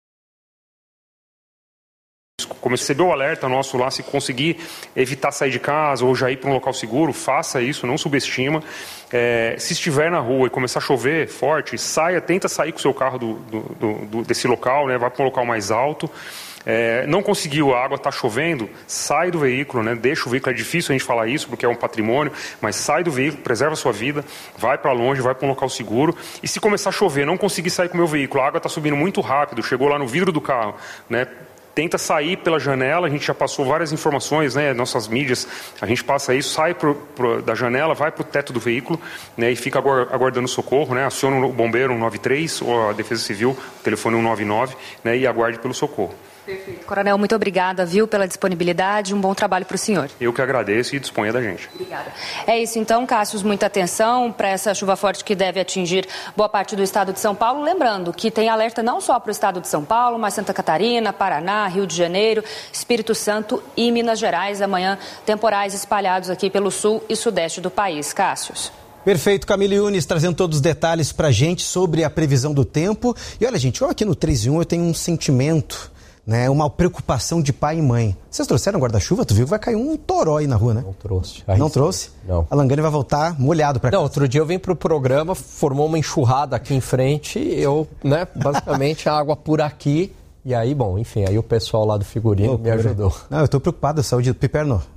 Como recebeu o alerta nosso lá, se conseguir evitar sair de casa ou já ir para um local seguro, faça isso, não subestima. Se estiver na rua e começar a chover forte, tenta sair com o seu carro desse local, né, vai para um local mais alto. Não conseguiu, a água está chovendo, sai do veículo, né, deixa o veículo, é difícil a gente falar isso porque é um patrimônio, mas sai do veículo, preserva a sua vida, vai para longe, vai para um local seguro. E se começar a chover, não conseguir sair com o meu veículo, a água está subindo muito rápido, chegou lá no vidro do carro, né, tenta sair pela janela, a gente já passou várias informações, né, nossas mídias, a gente passa isso, sai da janela, vai para o teto do veículo, né, e fica aguardando socorro, né, aciona o bombeiro 193 ou a Defesa Civil, telefone 199, né, e aguarde pelo socorro. Perfeito. Coronel, muito obrigada, pela disponibilidade, um bom trabalho para o senhor. Eu que agradeço e disponha da gente. Obrigada. É isso então, Cássio, muita atenção para essa chuva forte que deve atingir boa parte do estado de São Paulo. Lembrando que tem alerta não só para o estado de São Paulo, mas Santa Catarina, Paraná, Rio de Janeiro, Espírito Santo e Minas Gerais. Amanhã, temporais espalhados aqui pelo sul e sudeste do país. Cássio. Perfeito, Camille Yunes trazendo todos os detalhes para a gente sobre a previsão do tempo. E olha, gente, eu aqui no 3 em 1 eu tenho um sentimento, né, uma preocupação de pai e mãe. Vocês trouxeram guarda-chuva? Tu viu que vai cair um toró aí na rua, né? Não trouxe. Não trouxe? Não. A Langani vai voltar molhado para cá. Não, outro dia eu vim pro programa, formou uma enxurrada aqui em frente, né, basicamente a água por aqui, e aí, bom, enfim, aí o pessoal lá do figurino me ajudou. Não, eu tô preocupado, a saúde do Piperno.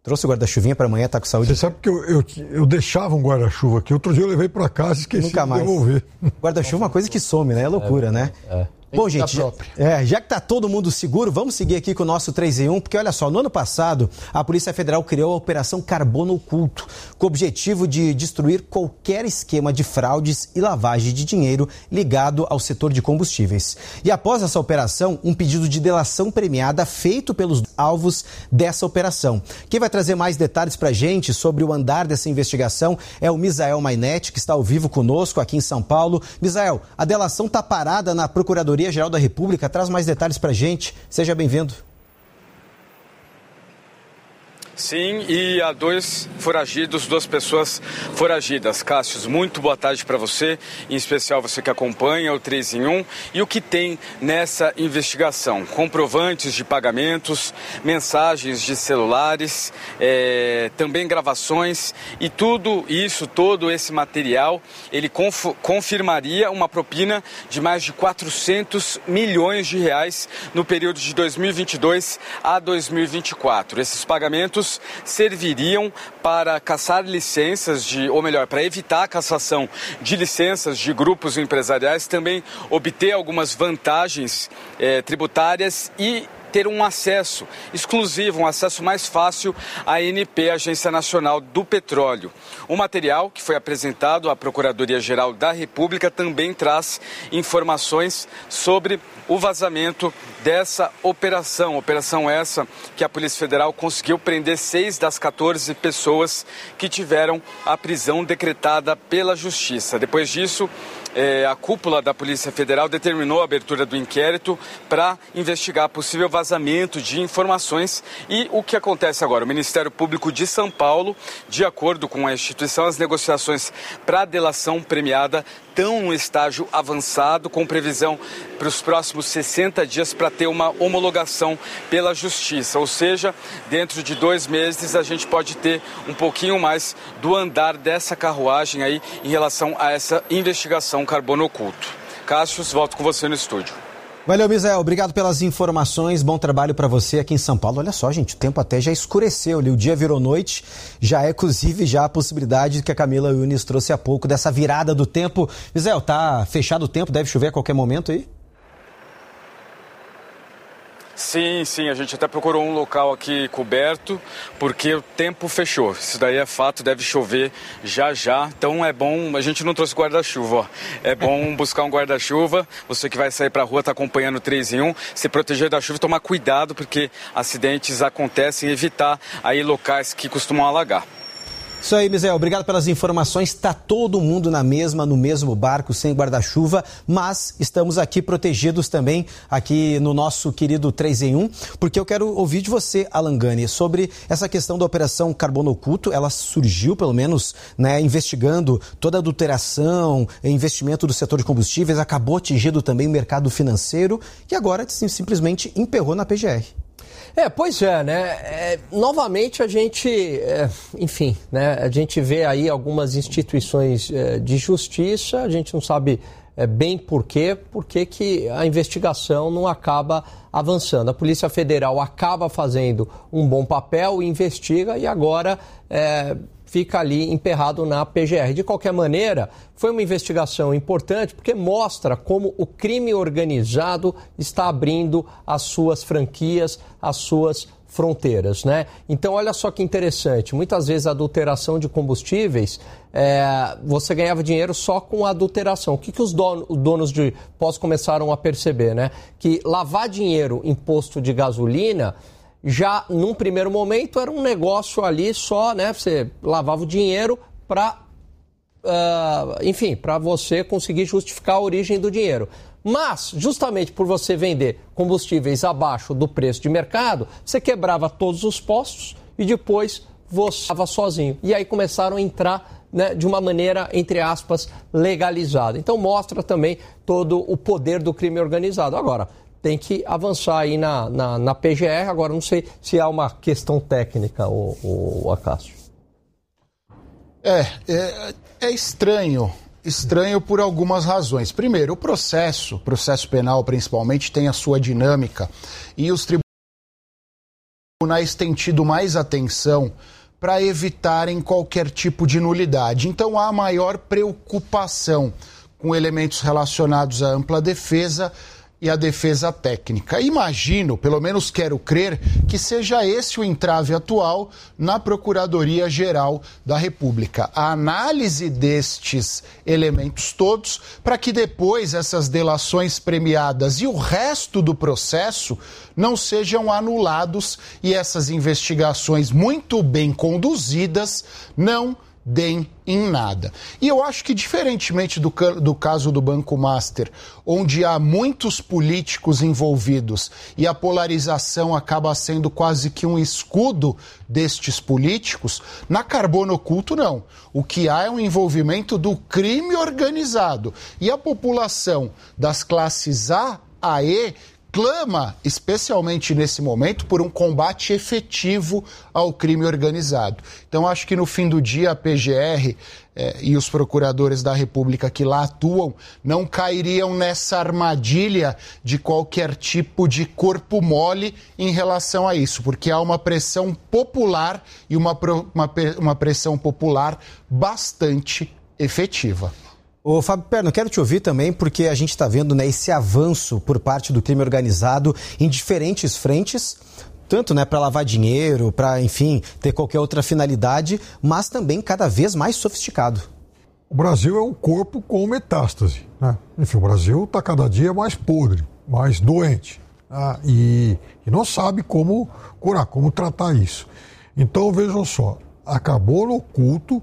Trouxe o guarda-chuvinha para amanhã, tá com saúde? Você sabe que eu deixava um guarda-chuva aqui. Outro dia eu levei para casa e esqueci de devolver. Guarda-chuva é uma coisa que some, né? É loucura, né? Bom, gente, já que está todo mundo seguro, vamos seguir aqui com o nosso 3 em 1, porque olha só, no ano passado, a Polícia Federal criou a Operação Carbono Oculto, com o objetivo de destruir qualquer esquema de fraudes e lavagem de dinheiro ligado ao setor de combustíveis. E após essa operação, um pedido de delação premiada feito pelos alvos dessa operação. Quem vai trazer mais detalhes para a gente sobre o andar dessa investigação é o Misael Mainetti, que está ao vivo conosco aqui em São Paulo. Misael, a delação está parada na Procuradoria Geral da República, traz mais detalhes para a gente. Seja bem-vindo. Sim, e há duas pessoas foragidas. Cássio, muito boa tarde para você, em especial você que acompanha o 3 em 1. E o que tem nessa investigação? Comprovantes de pagamentos, mensagens de celulares, também gravações, e tudo isso, todo esse material, ele confirmaria uma propina de mais de 400 milhões de reais no período de 2022 a 2024. Esses pagamentos serviriam para caçar licenças para evitar a cassação de licenças de grupos empresariais, também obter algumas vantagens tributárias e ter um acesso exclusivo, um acesso mais fácil à ANP, Agência Nacional do Petróleo. O material que foi apresentado à Procuradoria-Geral da República também traz informações sobre o vazamento dessa operação essa que a Polícia Federal conseguiu prender 6 das 14 pessoas que tiveram a prisão decretada pela Justiça. Depois disso, a cúpula da Polícia Federal determinou a abertura do inquérito para investigar possível vazamento de informações. E o que acontece agora? O Ministério Público de São Paulo, de acordo com a instituição, as negociações para a delação premiada estão no estágio avançado, com previsão para os próximos 60 dias para ter uma homologação pela Justiça. Ou seja, dentro de 2 meses a gente pode ter um pouquinho mais do andar dessa carruagem aí em relação a essa investigação Carbono Oculto. Cássio, volto com você no estúdio. Valeu, Misael. Obrigado pelas informações. Bom trabalho para você aqui em São Paulo. Olha só, gente, o tempo até já escureceu ali. O dia virou noite. Já é, inclusive, já a possibilidade que a Camila Yunis trouxe há pouco dessa virada do tempo. Misael, tá fechado o tempo? Deve chover a qualquer momento aí? Sim, a gente até procurou um local aqui coberto, porque o tempo fechou. Isso daí é fato, deve chover já. Então é bom, a gente não trouxe guarda-chuva, ó. É bom buscar um guarda-chuva. Você que vai sair pra rua, tá acompanhando o 3 em 1, se proteger da chuva e tomar cuidado, porque acidentes acontecem, evitar aí locais que costumam alagar. Isso aí, Misael. Obrigado pelas informações. Está todo mundo no mesmo barco, sem guarda-chuva, mas estamos aqui protegidos também, aqui no nosso querido 3 em 1, porque eu quero ouvir de você, Alan Gani, sobre essa questão da Operação Carbono Oculto. Ela surgiu, pelo menos, investigando toda a adulteração, investimento do setor de combustíveis, acabou atingindo também o mercado financeiro e agora simplesmente emperrou na PGR. Pois é, né? Novamente a gente, enfim, né? A gente vê aí algumas instituições de justiça, a gente não sabe bem por quê, porque que a investigação não acaba avançando. A Polícia Federal acaba fazendo um bom papel, investiga e agora fica ali emperrado na PGR. De qualquer maneira, foi uma investigação importante porque mostra como o crime organizado está abrindo as suas franquias, as suas fronteiras, né? Então, olha só que interessante. Muitas vezes a adulteração de combustíveis, você ganhava dinheiro só com a adulteração. O que os donos de postos começaram a perceber, né? Que lavar dinheiro em posto de gasolina já, num primeiro momento, era um negócio ali só, né? Você lavava o dinheiro para, para você conseguir justificar a origem do dinheiro. Mas, justamente por você vender combustíveis abaixo do preço de mercado, você quebrava todos os postos e depois você estava sozinho. E aí começaram a entrar, né, de uma maneira, entre aspas, legalizada. Então mostra também todo o poder do crime organizado. Agora, tem que avançar aí na PGR. Agora, não sei se há uma questão técnica, o Acácio. É estranho. Estranho por algumas razões. Primeiro, o processo penal principalmente, tem a sua dinâmica e os tribunais tribunais têm tido mais atenção para evitarem qualquer tipo de nulidade. Então há maior preocupação com elementos relacionados à ampla defesa e à defesa técnica. Imagino, pelo menos quero crer, que seja esse o entrave atual na Procuradoria-Geral da República. A análise destes elementos todos, para que depois essas delações premiadas e o resto do processo não sejam anulados e essas investigações muito bem conduzidas não deem em nada. E eu acho que, diferentemente do caso do Banco Master, onde há muitos políticos envolvidos e a polarização acaba sendo quase que um escudo destes políticos, na Carbono Oculto não. O que há é um envolvimento do crime organizado. E a população das classes A a E clama, especialmente nesse momento, por um combate efetivo ao crime organizado. Então, acho que no fim do dia a PGR e os procuradores da República que lá atuam não cairiam nessa armadilha de qualquer tipo de corpo mole em relação a isso, porque há uma pressão popular e uma pressão popular bastante efetiva. Ô, Fábio Perno, quero te ouvir também, porque a gente está vendo, né, esse avanço por parte do crime organizado em diferentes frentes, tanto, né, para lavar dinheiro, para, enfim, ter qualquer outra finalidade, mas também cada vez mais sofisticado. O Brasil é um corpo com metástase, né? Enfim, o Brasil está cada dia mais podre, mais doente, né? E não sabe como curar, como tratar isso. Então, vejam só, a Carbono Oculto,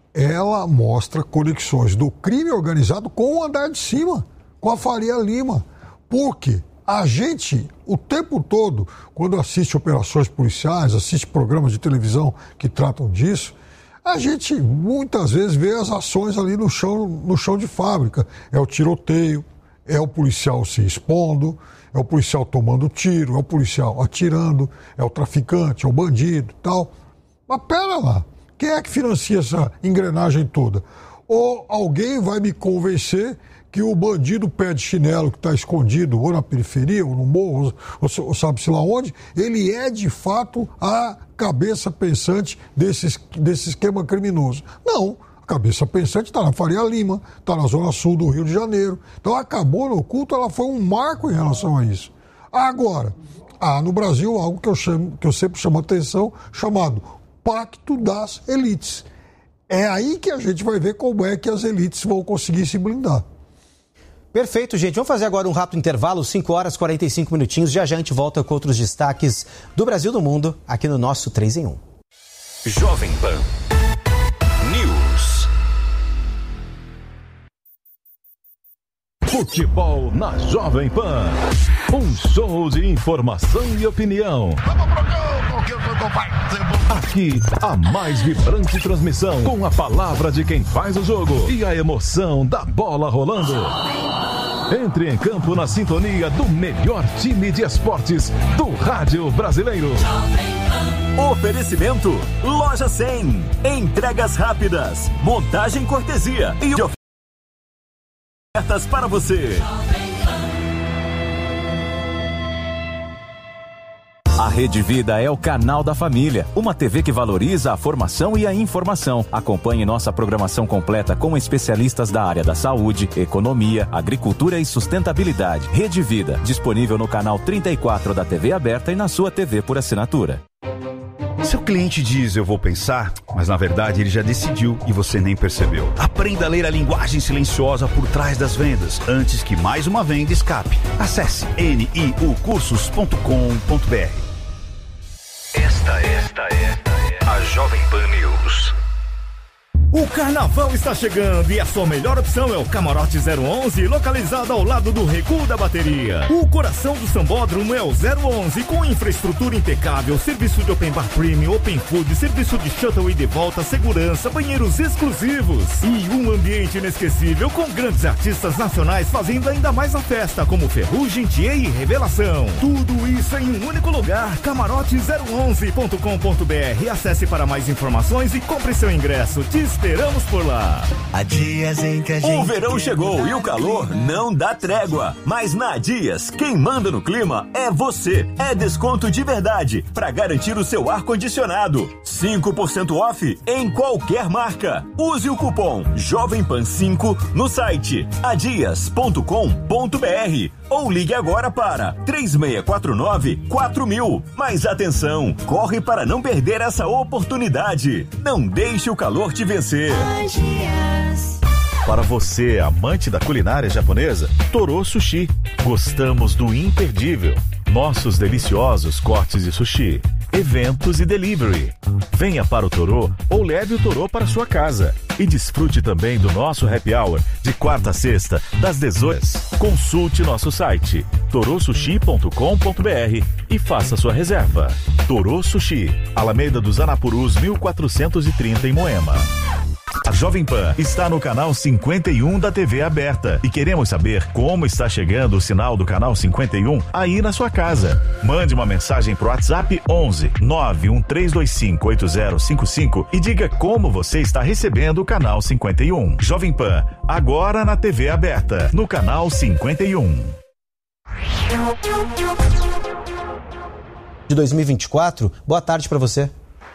ela mostra conexões do crime organizado com o andar de cima, com a Faria Lima. Porque a gente, o tempo todo, quando assiste operações policiais, assiste programas de televisão que tratam disso, a gente muitas vezes vê as ações ali no chão de fábrica. É o tiroteio, é o policial se expondo, é o policial tomando tiro, é o policial atirando, é o traficante, é o bandido e tal. Mas pera lá. Quem é que financia essa engrenagem toda? Ou alguém vai me convencer que o bandido pé de chinelo que está escondido ou na periferia, ou no morro, ou sabe-se lá onde, ele é de fato a cabeça pensante desse esquema criminoso. Não, a cabeça pensante está na Faria Lima, está na zona sul do Rio de Janeiro. Então a Carbono Oculto ela foi um marco em relação a isso. Agora, há no Brasil algo que eu sempre chamo a atenção, chamado Pacto das Elites. É aí que a gente vai ver como é que as elites vão conseguir se blindar. Perfeito, gente. Vamos fazer agora um rápido intervalo, 5 horas e 45 minutinhos. Já a gente volta com outros destaques do Brasil e do mundo aqui no nosso 3 em 1. Jovem Pan News. Futebol na Jovem Pan. Um show de informação e opinião. Vamos pro gol, aqui, a mais vibrante transmissão, com a palavra de quem faz o jogo e a emoção da bola rolando. Entre em campo na sintonia do melhor time de esportes do rádio brasileiro. Oferecimento Loja 100. Entregas rápidas, montagem cortesia e ofertas para você. A Rede Vida é o canal da família, uma TV que valoriza a formação e a informação. Acompanhe nossa programação completa com especialistas da área da saúde, economia, agricultura e sustentabilidade. Rede Vida, disponível no canal 34 da TV aberta e na sua TV por assinatura. Seu cliente diz, eu vou pensar, mas na verdade ele já decidiu e você nem percebeu. Aprenda a ler a linguagem silenciosa por trás das vendas, antes que mais uma venda escape. Acesse niucursos.com.br. Esta é a Jovem Pan News. O carnaval está chegando e a sua melhor opção é o Camarote 011, localizado ao lado do Recuo da Bateria. O coração do Sambódromo é o 011, com infraestrutura impecável, serviço de open bar premium, open food, serviço de shuttle e de volta, segurança, banheiros exclusivos e um ambiente inesquecível com grandes artistas nacionais fazendo ainda mais a festa, como Ferrugem, Thier e Revelação. Tudo isso em um único lugar, camarote011.com.br. Acesse para mais informações e compre seu ingresso. Te espero esperamos por lá. Há dias em que a gente... O verão chegou e o calor não dá trégua. Mas na Dias, quem manda no clima é você. É desconto de verdade para garantir o seu ar-condicionado. 5% off em qualquer marca. Use o cupom Jovem Pan 5 no site adias.com.br ou ligue agora para 3649-4000. Mas atenção, corre para não perder essa oportunidade. Não deixe o calor te vencer. Para você, amante da culinária japonesa, Toro Sushi. Gostamos do imperdível. Nossos deliciosos cortes de sushi, eventos e delivery. Venha para o Toro ou leve o Toro para sua casa. E desfrute também do nosso happy hour de quarta a sexta, das 18h. Consulte nosso site torosushi.com.br e faça sua reserva. Toro Sushi, Alameda dos Anapurus 1430 em Moema. A Jovem Pan está no canal 51 da TV aberta e queremos saber como está chegando o sinal do canal 51 aí na sua casa. Mande uma mensagem pro WhatsApp 11 91325 8055 e diga como você está recebendo o canal 51. Jovem Pan, agora na TV aberta, no canal 51. De 2024, boa tarde para você.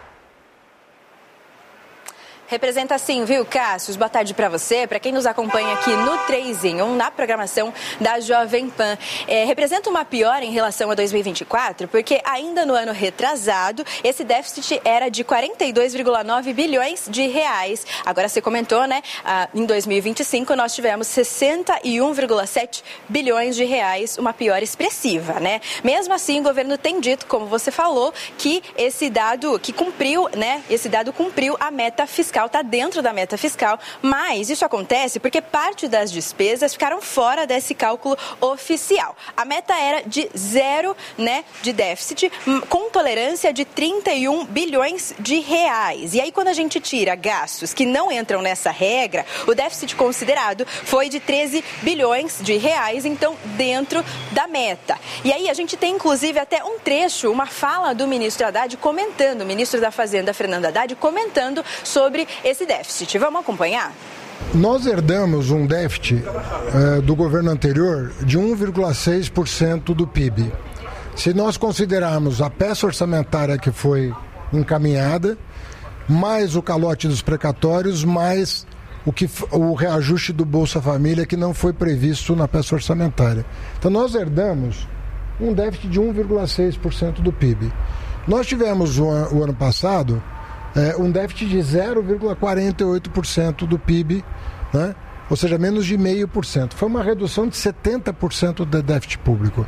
Representa sim, viu, Cássio? Boa tarde para você, para quem nos acompanha aqui no 3 em 1, na programação da Jovem Pan. Representa uma piora em relação a 2024, porque ainda no ano retrasado, esse déficit era de 42,9 bilhões de reais. Agora, você comentou, né? Em 2025, nós tivemos 61,7 bilhões de reais, uma piora expressiva, né? Mesmo assim, o governo tem dito, como você falou, que esse dado que cumpriu, né? Esse dado cumpriu a meta fiscal. Está dentro da meta fiscal, mas isso acontece porque parte das despesas ficaram fora desse cálculo oficial. A meta era de 0, né, de déficit, com tolerância de 31 bilhões de reais. E aí, quando a gente tira gastos que não entram nessa regra, o déficit considerado foi de 13 bilhões de reais, então dentro da meta. E aí a gente tem, inclusive, até um trecho, uma fala do ministro Haddad comentando, o ministro da Fazenda, Fernando Haddad, comentando sobre esse déficit. Vamos acompanhar? Nós herdamos um déficit do governo anterior de 1,6% do PIB. Se nós considerarmos a peça orçamentária que foi encaminhada, mais o calote dos precatórios, mais o reajuste do Bolsa Família que não foi previsto na peça orçamentária. Então nós herdamos um déficit de 1,6% do PIB. Nós tivemos o ano passado um déficit de 0,48% do PIB, né? Ou seja, menos de 0,5%. Foi uma redução de 70% do déficit público.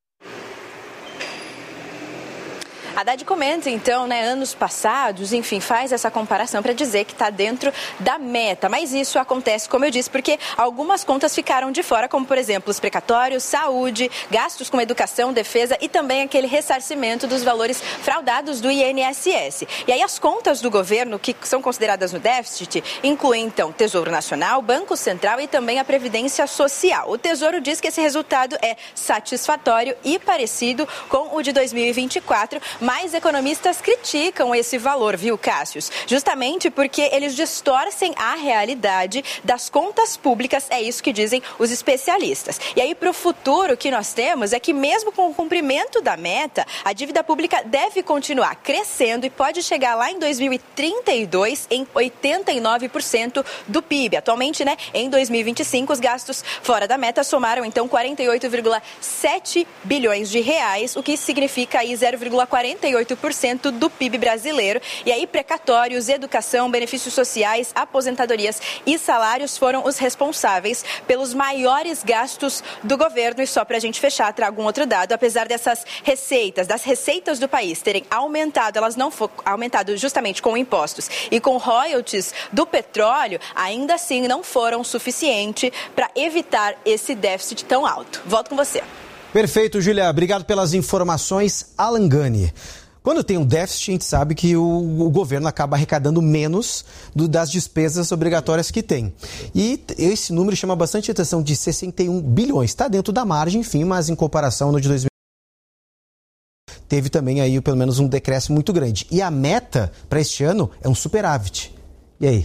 Haddad comenta, então, né, anos passados, enfim, faz essa comparação para dizer que está dentro da meta. Mas isso acontece, como eu disse, porque algumas contas ficaram de fora, como, por exemplo, os precatórios, saúde, gastos com educação, defesa e também aquele ressarcimento dos valores fraudados do INSS. E aí as contas do governo que são consideradas no déficit incluem, então, Tesouro Nacional, Banco Central e também a Previdência Social. O Tesouro diz que esse resultado é satisfatório e parecido com o de 2024, mas economistas criticam esse valor, viu, Cássius? Justamente porque eles distorcem a realidade das contas públicas, é isso que dizem os especialistas. E aí, para o futuro, o que nós temos é que mesmo com o cumprimento da meta, a dívida pública deve continuar crescendo e pode chegar lá em 2032 em 89% do PIB. Atualmente, né, em 2025, os gastos fora da meta somaram, então, 48,7 bilhões de reais, o que significa aí 0,48% do PIB brasileiro. E aí, precatórios, educação, benefícios sociais, aposentadorias e salários foram os responsáveis pelos maiores gastos do governo. E só para a gente fechar, trago um outro dado. Apesar dessas receitas, das receitas do país terem aumentado, elas não foram aumentado justamente com impostos e com royalties do petróleo, ainda assim não foram suficientes para evitar esse déficit tão alto. Volto com você. Perfeito, Júlia. Obrigado pelas informações. Alan Gani. Quando tem um déficit, a gente sabe que o governo acaba arrecadando menos das despesas obrigatórias que tem. E esse número chama bastante atenção, de 61 bilhões. Está dentro da margem, enfim, mas em comparação no de 2020, teve também aí pelo menos um decréscimo muito grande. E a meta para este ano é um superávit. E aí?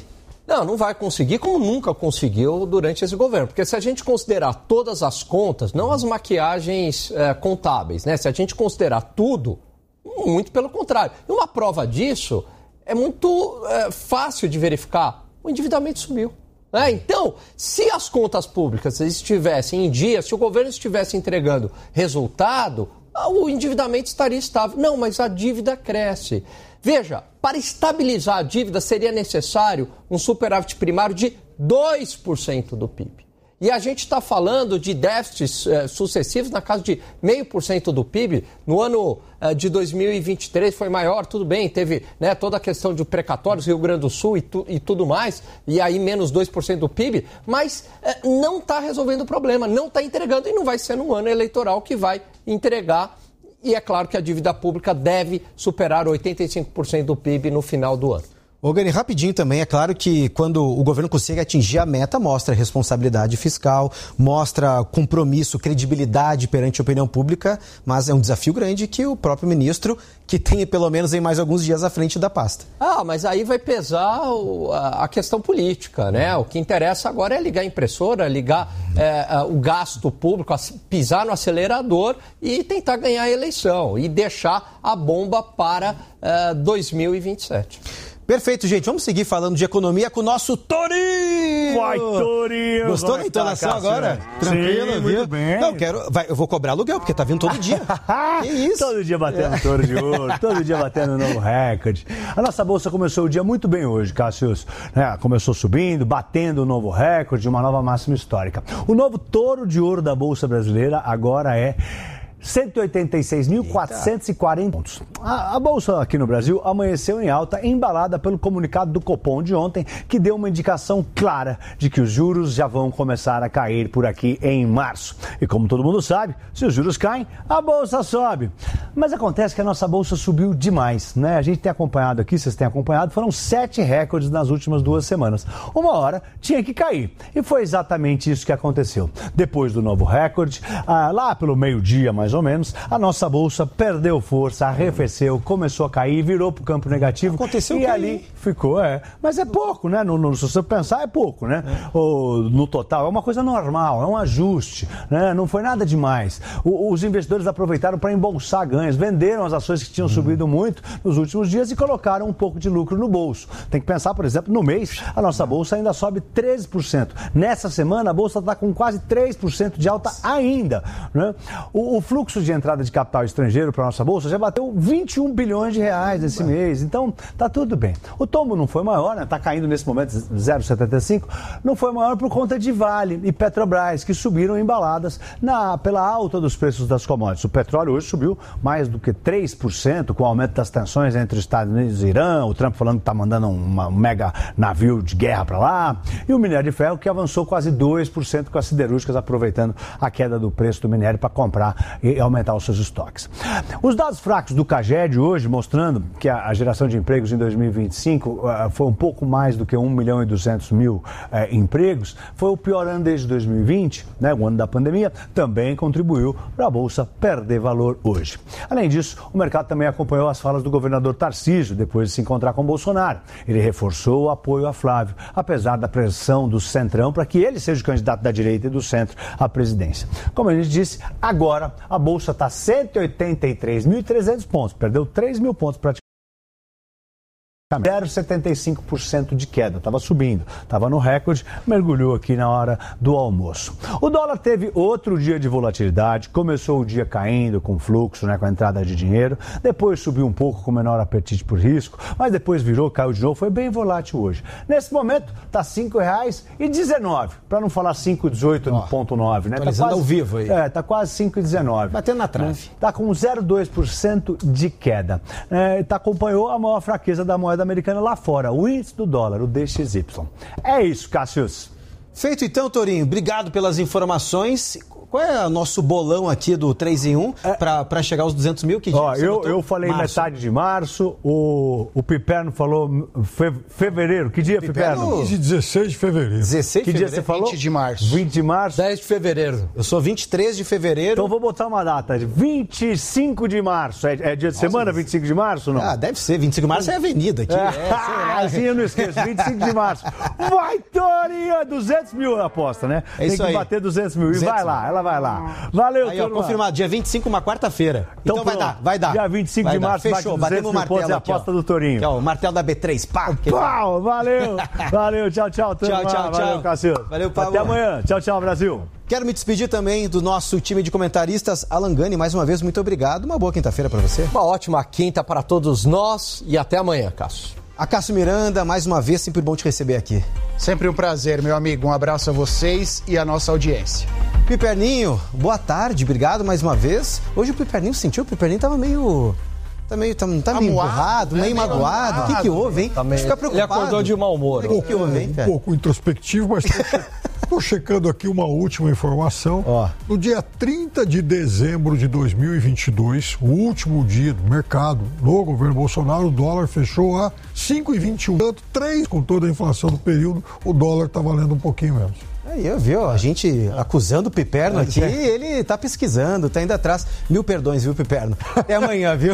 Não vai conseguir, como nunca conseguiu durante esse governo. Porque se a gente considerar todas as contas, não as maquiagens contábeis, né? Se a gente considerar tudo, muito pelo contrário. E uma prova disso é muito fácil de verificar. O endividamento subiu. Então, se as contas públicas estivessem em dia, se o governo estivesse entregando resultado, o endividamento estaria estável. Não, mas a dívida cresce. Veja, para estabilizar a dívida seria necessário um superávit primário de 2% do PIB. E a gente está falando de déficits sucessivos na casa de 0,5% do PIB. No ano de 2023 foi maior, tudo bem, teve toda a questão de precatórios, Rio Grande do Sul e tudo mais, e aí menos 2% do PIB, mas não está resolvendo o problema, não está entregando e não vai ser no ano eleitoral que vai entregar. E é claro que a dívida pública deve superar 85% do PIB no final do ano. Ô, Gani, rapidinho também, é claro que quando o governo consegue atingir a meta, mostra responsabilidade fiscal, mostra compromisso, credibilidade perante a opinião pública, mas é um desafio grande que o próprio ministro, que tem pelo menos em mais alguns dias à frente da pasta. Mas aí vai pesar a questão política, né? O que interessa agora é ligar a impressora, ligar o gasto público, pisar no acelerador e tentar ganhar a eleição e deixar a bomba para 2027. Perfeito, gente. Vamos seguir falando de economia com o nosso Torinho! Vai, Torinho! Gostou da entonação agora? Tranquilo, sim, viu? Muito bem. Não, eu vou cobrar aluguel, porque tá vindo todo dia. Que isso? Todo dia batendo touro de ouro, todo dia batendo novo recorde. A nossa bolsa começou o dia muito bem hoje, Cássius. Começou subindo, batendo um novo recorde, uma nova máxima histórica. O novo touro de ouro da Bolsa Brasileira agora é 186.440 pontos. A Bolsa aqui no Brasil amanheceu em alta, embalada pelo comunicado do Copom de ontem, que deu uma indicação clara de que os juros já vão começar a cair por aqui em março. E como todo mundo sabe, se os juros caem, a Bolsa sobe. Mas acontece que a nossa Bolsa subiu demais, né? A gente tem acompanhado aqui, vocês têm acompanhado, foram 7 recordes nas últimas 2 semanas. Uma hora tinha que cair. E foi exatamente isso que aconteceu. Depois do novo recorde, lá pelo meio-dia mais ou menos, a nossa bolsa perdeu força, arrefeceu, começou a cair, virou para o campo negativo. Aconteceu e ali ficou, mas é pouco, né? Se você pensar, é pouco, né? No total, é uma coisa normal, é um ajuste, né? Não foi nada demais. Os investidores aproveitaram para embolsar ganhos, venderam as ações que tinham subido muito nos últimos dias e colocaram um pouco de lucro no bolso. Tem que pensar, por exemplo, no mês, a nossa bolsa ainda sobe 13%. Nessa semana, a bolsa está com quase 3% de alta ainda, né? O fluxo de entrada de capital estrangeiro para a nossa bolsa já bateu 21 bilhões de reais esse mês. Então, tá tudo bem. O tombo não foi maior, né? Tá caindo nesse momento 0,75. Não foi maior por conta de Vale e Petrobras, que subiram embaladas pela alta dos preços das commodities. O petróleo hoje subiu mais do que 3%, com o aumento das tensões entre os Estados Unidos e Irã, o Trump falando que tá mandando um mega navio de guerra para lá, e o minério de ferro, que avançou quase 2%, com as siderúrgicas aproveitando a queda do preço do minério para comprar e aumentar os seus estoques. Os dados fracos do CAGED hoje, mostrando que a geração de empregos em 2025 foi um pouco mais do que 1.200.000 empregos, foi o pior ano desde 2020, né, o ano da pandemia, também contribuiu para a Bolsa perder valor hoje. Além disso, o mercado também acompanhou as falas do governador Tarcísio, depois de se encontrar com Bolsonaro. Ele reforçou o apoio a Flávio, apesar da pressão do Centrão para que ele seja o candidato da direita e do centro à presidência. Como a gente disse, agora a Bolsa está 183.300 pontos, perdeu 3.000 pontos praticamente. 0,75% de queda, estava subindo, estava no recorde, mergulhou aqui na hora do almoço. O dólar teve outro dia de volatilidade, começou o dia caindo com fluxo, né, com a entrada de dinheiro, depois subiu um pouco com menor apetite por risco, mas depois virou, caiu de novo, foi bem volátil hoje. Nesse momento está R$ 5,19, para não falar 5,18,9, né? Atualizando ao vivo aí. Está quase 5,19. Batendo na trave. Está com 0,2% de queda. Acompanhou a maior fraqueza da moeda americana lá fora, o índice do dólar, o DXY. É isso, Cássius. Feito então, Torinho. Obrigado pelas informações. Qual é o nosso bolão aqui do 3 em 1 para chegar aos 200 mil? Que eu falei metade de março, o Piperno falou fevereiro. Que dia, Piperno? 15 e 16 de fevereiro. 16 que de dia fevereiro? você falou? 20 de março. 20 de março. 10 de fevereiro. Eu sou 23 de fevereiro. Então vou botar uma data, 25 de março. É dia de semana, 25 de março, não? Deve ser. 25 de março é avenida aqui. Assim eu não esqueço. 25 de março. Vai, Torinho! 200 mil a aposta, né? É isso aí. Tem que bater 200 mil. E vai lá, ela vai lá. Valeu, Aí, ó, confirmado. Dia 25, uma quarta-feira. Então vai dar. Dia 25 vai de março, fechou. Batemos o martelo aqui, a aposta do Torinho. Aqui, ó, o martelo da B3. Pau, valeu. Valeu, tchau, Tchau. Valeu, Cássio. Valeu, Paulo. Até amanhã. Tchau, Brasil. Quero me despedir também do nosso time de comentaristas. Alan Gani, mais uma vez, muito obrigado. Uma boa quinta-feira para você. Uma ótima quinta para todos nós e até amanhã, Cássio. A Cássio Miranda, mais uma vez, sempre bom te receber aqui. Sempre um prazer, meu amigo. Um abraço a vocês e a nossa audiência. Piperninho, boa tarde, obrigado mais uma vez. Hoje o Piperninho sentiu, o Piperninho tava meio emburrado, meio magoado. O que houve, hein? Fica preocupado. Ele acordou de mau humor. O que houve, hein, um pouco introspectivo, mas estou checando aqui uma última informação. No dia 30 de dezembro de 2022, o último dia do mercado no governo Bolsonaro, o dólar fechou a 5,21. Tanto 3, com toda a inflação do período, o dólar está valendo um pouquinho menos. Aí, viu? A gente acusando o Piperno aqui, ele tá pesquisando, tá indo atrás. Mil perdões, viu, Piperno? Até amanhã, viu?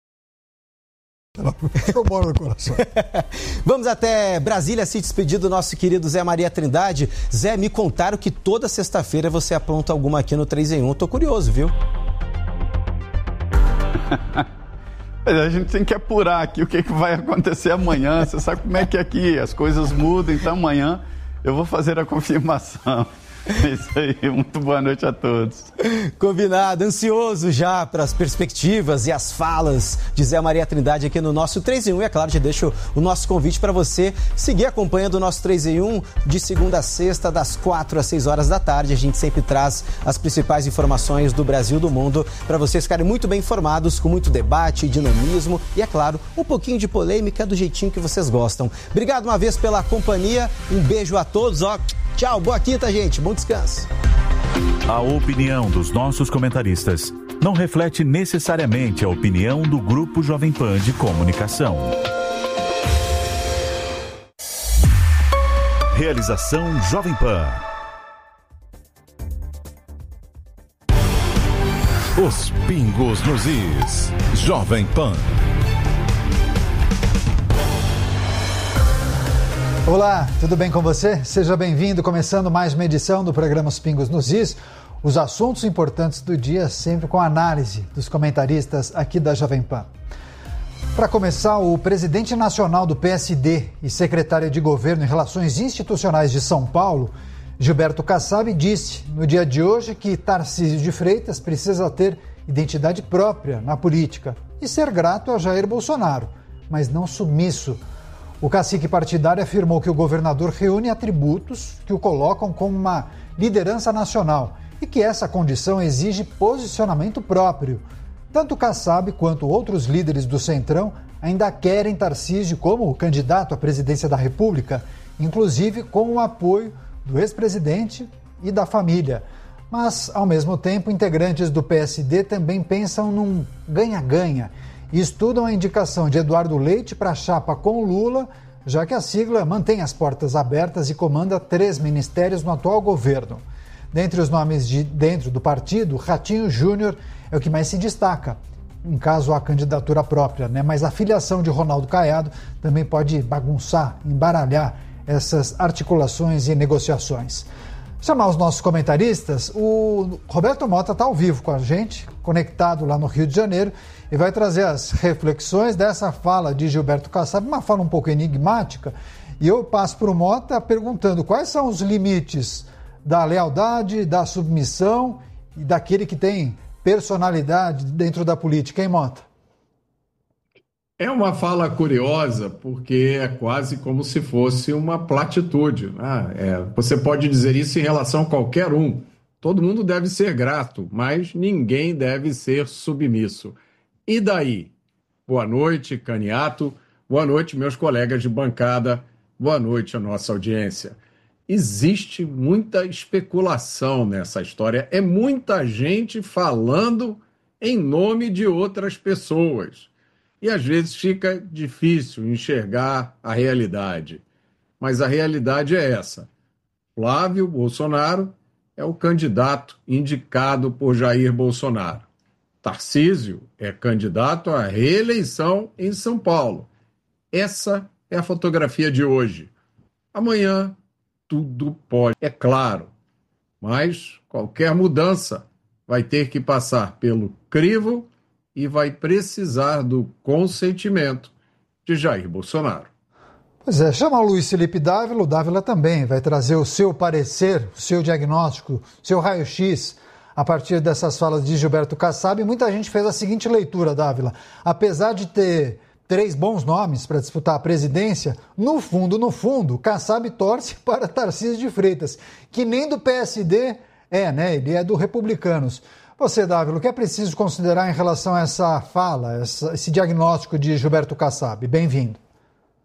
No coração. Vamos até Brasília se despedir do nosso querido Zé Maria Trindade. Zé, me contaram que toda sexta-feira você apronta alguma aqui no 3 em 1. Tô curioso, viu? A gente tem que apurar aqui o que vai acontecer amanhã. Você sabe como é que aqui as coisas mudam, então amanhã eu vou fazer a confirmação. É isso aí, muito boa noite a todos. Combinado, ansioso já para as perspectivas e as falas de Zé Maria Trindade aqui no nosso 3 em 1. E é claro, já deixo o nosso convite para você seguir acompanhando o nosso 3 em 1 de segunda a sexta, das 4 às 6 horas da tarde. A gente sempre traz as principais informações do Brasil e do mundo para vocês ficarem muito bem informados, com muito debate, dinamismo e, é claro, um pouquinho de polêmica do jeitinho que vocês gostam. Obrigado uma vez pela companhia, um beijo a todos, tchau, boa quinta, gente, bom descanso. A opinião dos nossos comentaristas não reflete necessariamente a opinião do Grupo Jovem Pan de Comunicação. Realização Jovem Pan. Os pingos nos is. Jovem Pan. Olá, tudo bem com você? Seja bem-vindo, começando mais uma edição do programa Os Pingos nos Is. Os assuntos importantes do dia, sempre com análise dos comentaristas aqui da Jovem Pan. Para começar, o presidente nacional do PSD e secretário de Governo em Relações Institucionais de São Paulo, Gilberto Kassab, disse no dia de hoje que Tarcísio de Freitas precisa ter identidade própria na política e ser grato a Jair Bolsonaro, mas não submisso. O cacique partidário afirmou que o governador reúne atributos que o colocam como uma liderança nacional e que essa condição exige posicionamento próprio. Tanto Kassab quanto outros líderes do Centrão ainda querem Tarcísio como candidato à presidência da República, inclusive com o apoio do ex-presidente e da família. Mas, ao mesmo tempo, integrantes do PSD também pensam num ganha-ganha e estudam a indicação de Eduardo Leite para a chapa com Lula, já que a sigla mantém as portas abertas e comanda 3 ministérios no atual governo. Dentre os nomes de dentro do partido, Ratinho Júnior é o que mais se destaca, em caso a candidatura própria, né? Mas a filiação de Ronaldo Caiado também pode bagunçar, embaralhar essas articulações e negociações. Chamar os nossos comentaristas, o Roberto Mota está ao vivo com a gente, conectado lá no Rio de Janeiro, e vai trazer as reflexões dessa fala de Gilberto Kassab, uma fala um pouco enigmática, e eu passo para o Mota perguntando quais são os limites da lealdade, da submissão e daquele que tem personalidade dentro da política, hein, Mota? É uma fala curiosa, porque é quase como se fosse uma platitude. Você pode dizer isso em relação a qualquer um. Todo mundo deve ser grato, mas ninguém deve ser submisso. E daí? Boa noite, Caniato. Boa noite, meus colegas de bancada. Boa noite à nossa audiência. existe muita especulação nessa história. É muita gente falando em nome de outras pessoas. E às vezes fica difícil enxergar a realidade. Mas a realidade é essa. Flávio Bolsonaro é o candidato indicado por Jair Bolsonaro. Tarcísio é candidato à reeleição em São Paulo. Essa é a fotografia de hoje. Amanhã, tudo pode, é claro, mas qualquer mudança vai ter que passar pelo crivo e vai precisar do consentimento de Jair Bolsonaro. Pois é, chama o Luiz Felipe Dávila, o Dávila também vai trazer o seu parecer, o seu diagnóstico, o seu raio-x a partir dessas falas de Gilberto Kassab. Muita gente fez a seguinte leitura, Dávila: apesar de ter 3 bons nomes para disputar a presidência, no fundo, Kassab torce para Tarcísio de Freitas, que nem do PSD né? Ele é do Republicanos. Você, Dávila, o que é preciso considerar em relação a essa fala, esse diagnóstico de Gilberto Kassab? Bem-vindo.